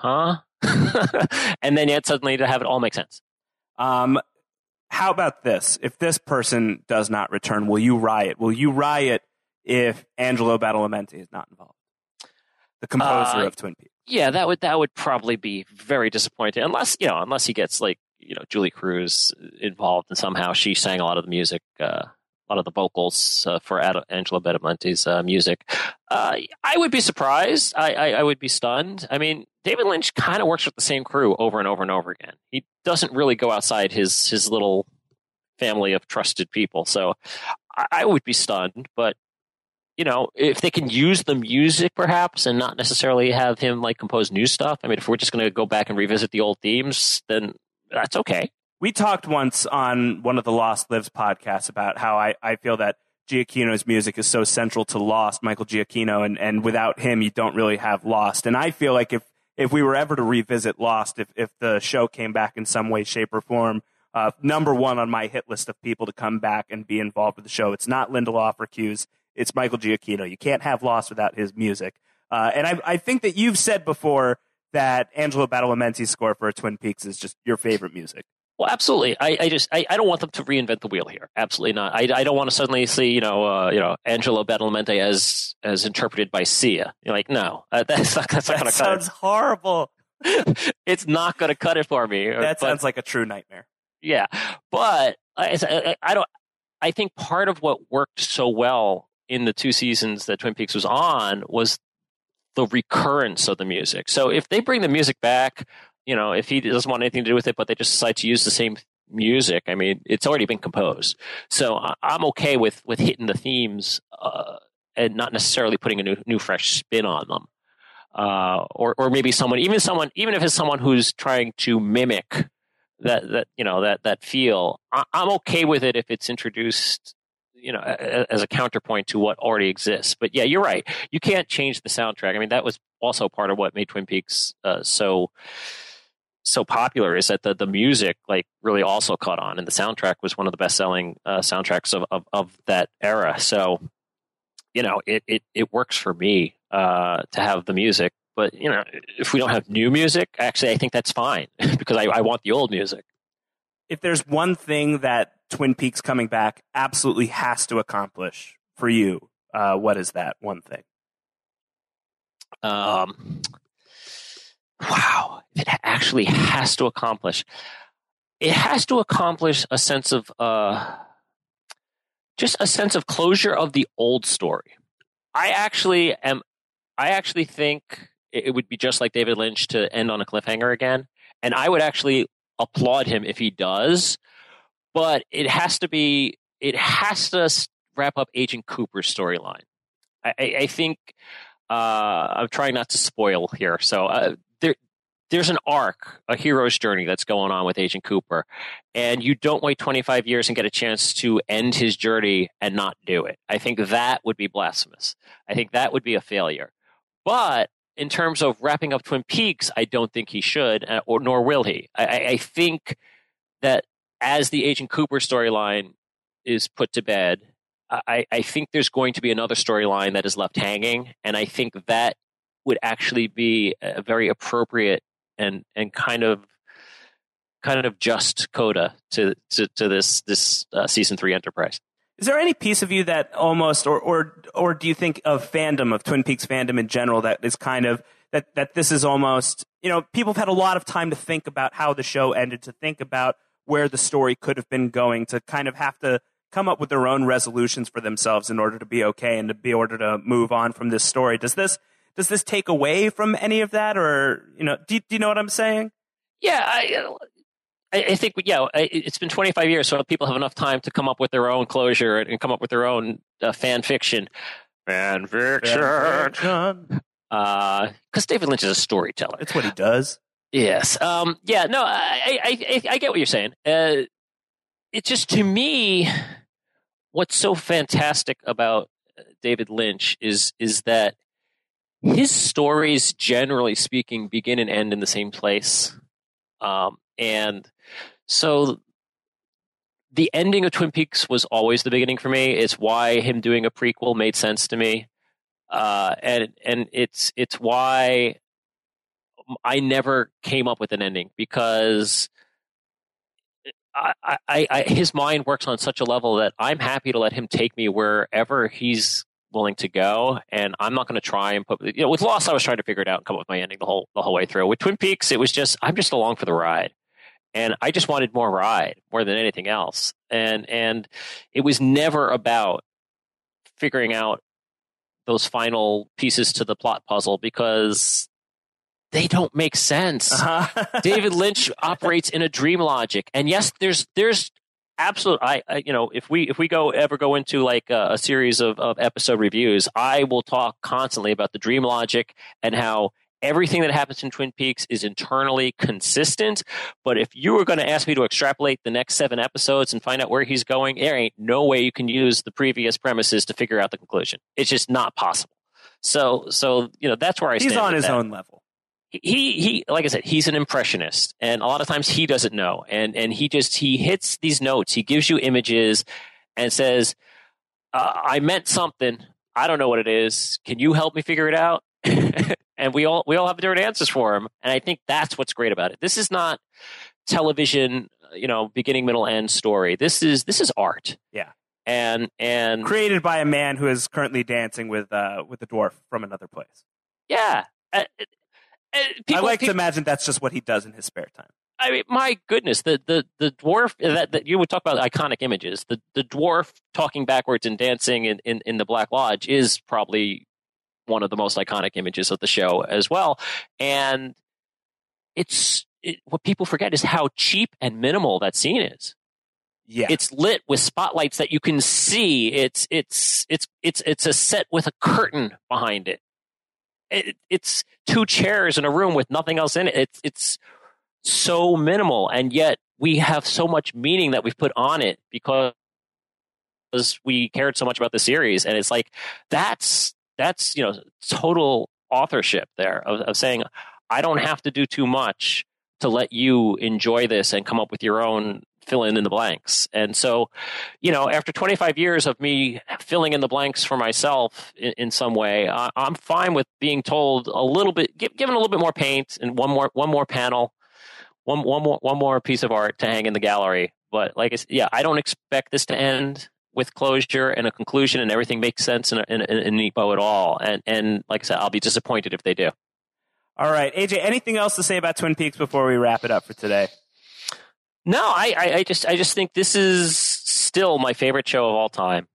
[SPEAKER 2] and then yet suddenly to have it all make sense.
[SPEAKER 1] How about this? If this person does not return, will you riot? Will you riot if Angelo Badalamenti is not involved? The composer of Twin Peaks. Yeah,
[SPEAKER 2] that would probably be very disappointing unless he gets like, Julie Cruz involved and somehow she sang a lot of the music, a lot of the vocals for Angelo Badalamenti's music. I would be surprised. I would be stunned. I mean, David Lynch kind of works with the same crew over and over and over again. He doesn't really go outside his little family of trusted people. So I would be stunned. But, if they can use the music perhaps and not necessarily have him like compose new stuff. I mean, if we're just going to go back and revisit the old themes, then that's okay.
[SPEAKER 1] We talked once on one of the Lost Lives podcasts about how I feel that Giacchino's music is so central to Lost, Michael Giacchino, and without him, you don't really have Lost. And I feel like if we were ever to revisit Lost, if the show came back in some way, shape, or form, number one on my hit list of people to come back and be involved with the show, it's not Lindelof or Hughes, it's Michael Giacchino. You can't have Lost without his music. And I think that you've said before that Angelo Badalamenti's score for Twin Peaks is just your favorite music.
[SPEAKER 2] Well, absolutely. I don't want them to reinvent the wheel here. Absolutely not. I don't want to suddenly see Angelo Badalamenti as interpreted by Sia. You're like, no, that's not going to cut it.
[SPEAKER 1] That sounds horrible.
[SPEAKER 2] It's not going to cut it for me.
[SPEAKER 1] That sounds like a true nightmare.
[SPEAKER 2] Yeah, but I think part of what worked so well in the 2 seasons that Twin Peaks was on was the recurrence of the music. So if they bring the music back, if he doesn't want anything to do with it, but they just decide to use the same music, I mean, it's already been composed. So I'm okay with hitting the themes and not necessarily putting a new fresh spin on them. Or maybe even if it's someone who's trying to mimic that feel, I'm okay with it if it's introduced, as a counterpoint to what already exists. But yeah, you're right. You can't change the soundtrack. I mean, that was also part of what made Twin Peaks so popular, is that the music like really also caught on, and the soundtrack was one of the best selling soundtracks of that era. So, it works for me to have the music. But, if we don't have new music, actually, I think that's fine because I want the old music.
[SPEAKER 1] If there's one thing that Twin Peaks coming back absolutely has to accomplish for you, what is that one thing?
[SPEAKER 2] Wow. It actually has to accomplish. It has to accomplish a sense of just a sense of closure of the old story. I actually think it would be just like David Lynch to end on a cliffhanger again And I would actually applaud him if he does, but it has to wrap up Agent Cooper's storyline. I think I'm trying not to spoil here. So there's an arc, a hero's journey that's going on with Agent Cooper, and you don't wait 25 years and get a chance to end his journey and not do it. I think that would be blasphemous. I think that would be a failure. But in terms of wrapping up Twin Peaks, I don't think he should, nor will he. I think that as the Agent Cooper storyline is put to bed, I think there's going to be another storyline that is left hanging, and I think that would actually be a very appropriate and kind of just coda to this season 3 Enterprise.
[SPEAKER 1] Is there any piece of you that almost, or do you think of fandom, of Twin Peaks fandom in general, that is kind of that this is almost, people have had a lot of time to think about how the show ended, to think about where the story could have been going, to kind of have to come up with their own resolutions for themselves in order to be okay and to be order to move on from this story. Does this take away from any of that, or do you know what I'm saying?
[SPEAKER 2] Yeah, I think it's been 25 years, so people have enough time to come up with their own closure and come up with their own fan fiction. Fan fiction. Because David Lynch is a storyteller.
[SPEAKER 1] It's what he does.
[SPEAKER 2] Yes. I get what you're saying. It just, to me, what's so fantastic about David Lynch is that his stories, generally speaking, begin and end in the same place. And so the ending of Twin Peaks was always the beginning for me. It's why him doing a prequel made sense to me. And it's why I never came up with an ending, because his mind works on such a level that I'm happy to let him take me wherever he's willing to go, and I'm not going to try and put. With Lost, I was trying to figure it out and come up with my ending the whole way through. With Twin Peaks, it was just I'm just along for the ride, and I just wanted more ride more than anything else, and it was never about figuring out those final pieces to the plot puzzle, because they don't make sense. Uh-huh. David Lynch operates in a dream logic, and yes, there's absolute. If we ever go into like a series of episode reviews, I will talk constantly about the dream logic and how everything that happens in Twin Peaks is internally consistent. But if you were going to ask me to extrapolate the next 7 episodes and find out where he's going, there ain't no way you can use the previous premises to figure out the conclusion. It's just not possible. So that's where I stand.
[SPEAKER 1] He's on his own level.
[SPEAKER 2] He like I said, he's an impressionist, and a lot of times he doesn't know, and he hits these notes, he gives you images and says, I meant something, I don't know what it is, can you help me figure it out? And we all have different answers for him, and I think that's what's great about it. This is not television, beginning, middle, end story. This is art.
[SPEAKER 1] Yeah.
[SPEAKER 2] And
[SPEAKER 1] created by a man who is currently dancing with the dwarf from another place.
[SPEAKER 2] Yeah.
[SPEAKER 1] I like to imagine that's just what he does in his spare time.
[SPEAKER 2] I mean, my goodness, the dwarf that you would talk about iconic images. The dwarf talking backwards and dancing in the Black Lodge is probably one of the most iconic images of the show as well. And what people forget is how cheap and minimal that scene is.
[SPEAKER 1] Yeah,
[SPEAKER 2] it's lit with spotlights that you can see. It's a set with a curtain behind it. It's 2 chairs in a room with nothing else in it. It's so minimal, and yet we have so much meaning that we've put on it because we cared so much about the series. And it's like that's total authorship there of saying, I don't have to do too much to let you enjoy this and come up with your own fill in the blanks. And so, after 25 years of me filling in the blanks for myself in some way, I'm fine with being told a little bit, given a little bit more paint and one more panel, one more piece of art to hang in the gallery. But like I said, I don't expect this to end with closure and a conclusion and everything makes sense in a neat bow at all. And like I said, I'll be disappointed if they do.
[SPEAKER 1] All right, AJ, anything else to say about Twin Peaks before we wrap it up for today?
[SPEAKER 2] No, I just think this is still my favorite show of all time.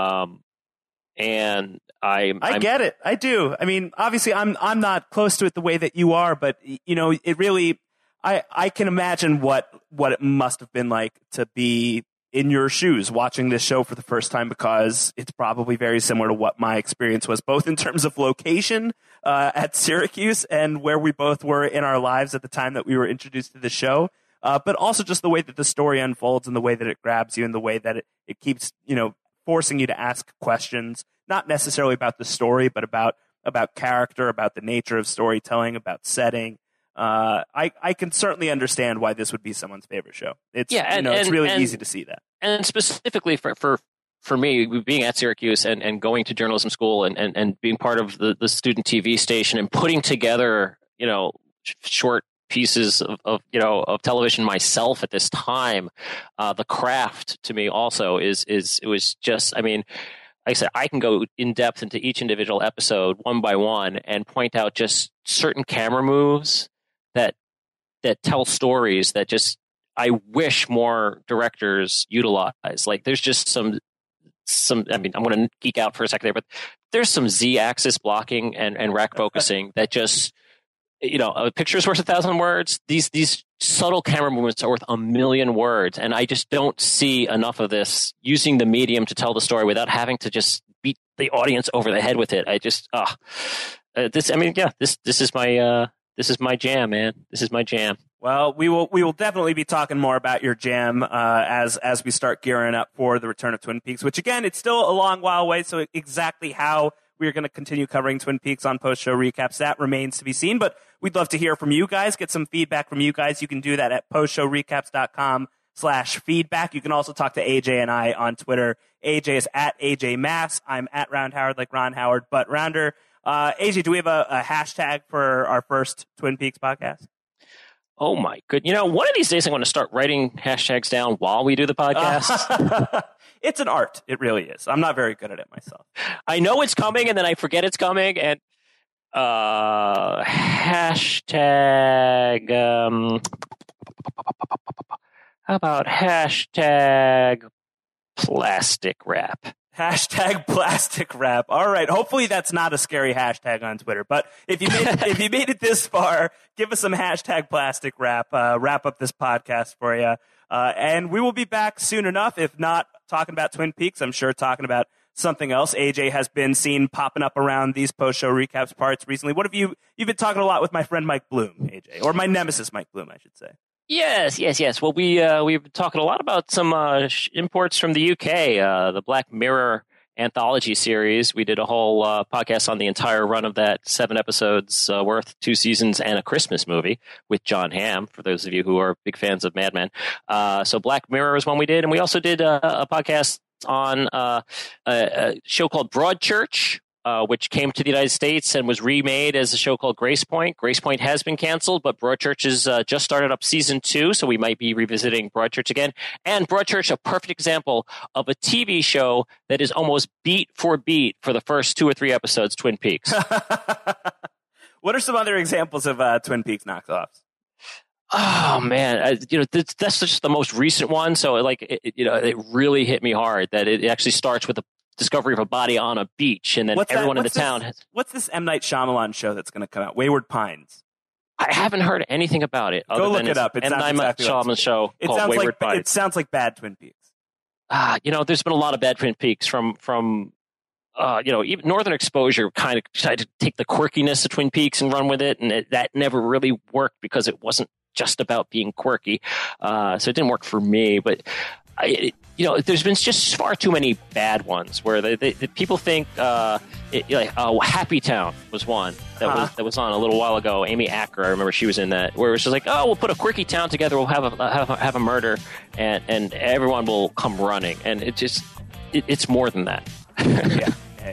[SPEAKER 2] And I
[SPEAKER 1] get it. I do. I mean, obviously I'm not close to it the way that you are, but it really, I can imagine what it must have been like to be in your shoes watching this show for the first time, because it's probably very similar to what my experience was, both in terms of location at Syracuse and where we both were in our lives at the time that we were introduced to the show, but also just the way that the story unfolds and the way that it grabs you and the way that it keeps, forcing you to ask questions, not necessarily about the story, but about character, about the nature of storytelling, about setting. I can certainly understand why this would be someone's favorite show. It's it's really easy to see that.
[SPEAKER 2] And specifically for me, being at Syracuse and going to journalism school and being part of the student TV station and putting together, short pieces of television myself at this time, the craft to me also it was just, I mean, like I said, I can go in depth into each individual episode one by one and point out just certain camera moves that tell stories that just I wish more directors utilize. Like there's just some I mean, I'm going to geek out for a second there, but there's some Z-axis blocking and rack focusing that just, a picture's worth 1,000 words. These subtle camera movements are worth 1,000,000 words, and I just don't see enough of this using the medium to tell the story without having to just beat the audience over the head with it. I just this is my jam, man. This is my jam.
[SPEAKER 1] Well, we will definitely be talking more about your jam as we start gearing up for the return of Twin Peaks, which again, it's still a long while away. So exactly how we're going to continue covering Twin Peaks on post-show recaps, that remains to be seen. But we'd love to hear from you guys, get some feedback from you guys. You can do that at postshowrecaps.com/feedback. You can also talk to AJ and I on Twitter. AJ is at AJ Mass. I'm at Round Howard, like Ron Howard, but Rounder. AJ, do we have a hashtag for our first Twin Peaks podcast?
[SPEAKER 2] Oh my good! One of these days I'm going to start writing hashtags down while we do the podcast.
[SPEAKER 1] It's an art. It really is. I'm not very good at it myself.
[SPEAKER 2] I know it's coming, and then I forget it's coming. And hashtag. How about hashtag plastic wrap?
[SPEAKER 1] Hashtag plastic wrap. All right. Hopefully that's not a scary hashtag on Twitter. But if you made it this far, give us some hashtag plastic wrap. Wrap up this podcast for you. And we will be back soon enough. If not talking about Twin Peaks, I'm sure talking about something else. AJ has been seen popping up around these post-show recaps parts recently. What have you've been talking a lot with my friend Mike Bloom, AJ, or my nemesis Mike Bloom, I should say.
[SPEAKER 2] Yes. Well, we've been talking a lot about some imports from the UK, the Black Mirror anthology series. We did a whole podcast on the entire run of that, 7 episodes worth, 2 seasons, and a Christmas movie with John Hamm, for those of you who are big fans of Mad Men. So Black Mirror is one we did, and we also did a podcast on a show called Broadchurch, which came to the United States and was remade as a show called Grace Point. Grace Point has been canceled, but Broadchurch has just started up season 2, so we might be revisiting Broadchurch again. And Broadchurch, a perfect example of a TV show that is almost beat for beat for the first 2 or 3 episodes, Twin Peaks.
[SPEAKER 1] What are some other examples of Twin Peaks knockoffs?
[SPEAKER 2] Oh man, that's just the most recent one. So it really hit me hard that it actually starts with the discovery of a body on a beach, and then everyone in the town has...
[SPEAKER 1] What's this M. Night Shyamalan show that's going to come out? Wayward Pines.
[SPEAKER 2] I haven't heard anything about it.
[SPEAKER 1] Go look it up. It sounds exactly
[SPEAKER 2] Shyamalan show called Wayward Pines.
[SPEAKER 1] It sounds like bad Twin Peaks.
[SPEAKER 2] There's been a lot of bad Twin Peaks from even Northern Exposure kind of tried to take the quirkiness of Twin Peaks and run with it, and that never really worked because it wasn't just about being quirky. So it didn't work for me, but there's been just far too many bad ones where the people think Happy Town was one that was on a little while ago. Amy Acker, I remember she was in that, where it was just like, oh, we'll put a quirky town together, we'll have a murder, and everyone will come running, and it's more than that.
[SPEAKER 1] Yeah.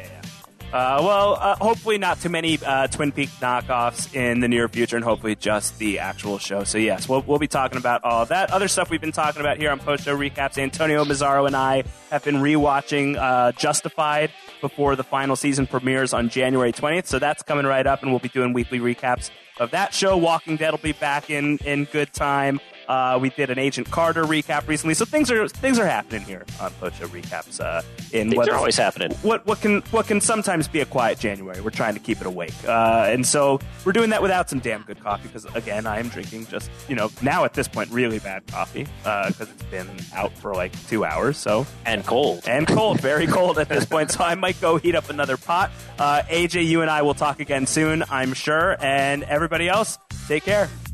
[SPEAKER 1] Hopefully not too many Twin Peaks knockoffs in the near future, and hopefully just the actual show. So yes, we'll be talking about all of that. Other stuff we've been talking about here on post-show recaps. Antonio Mazzaro and I have been rewatching Justified before the final season premieres on January 20th. So that's coming right up, and we'll be doing weekly recaps of that show. Walking Dead will be back in good time. We did an Agent Carter recap recently, so things are happening here on Post Show Recaps.
[SPEAKER 2] Things are always happening.
[SPEAKER 1] What can sometimes be a quiet January. We're trying to keep it awake, and so we're doing that without some damn good coffee because again, I am drinking just now at this point really bad coffee because it's been out for like 2 hours. So
[SPEAKER 2] and cold,
[SPEAKER 1] very cold at this point. So I might go heat up another pot. AJ, you and I will talk again soon, I'm sure, and everybody else, take care.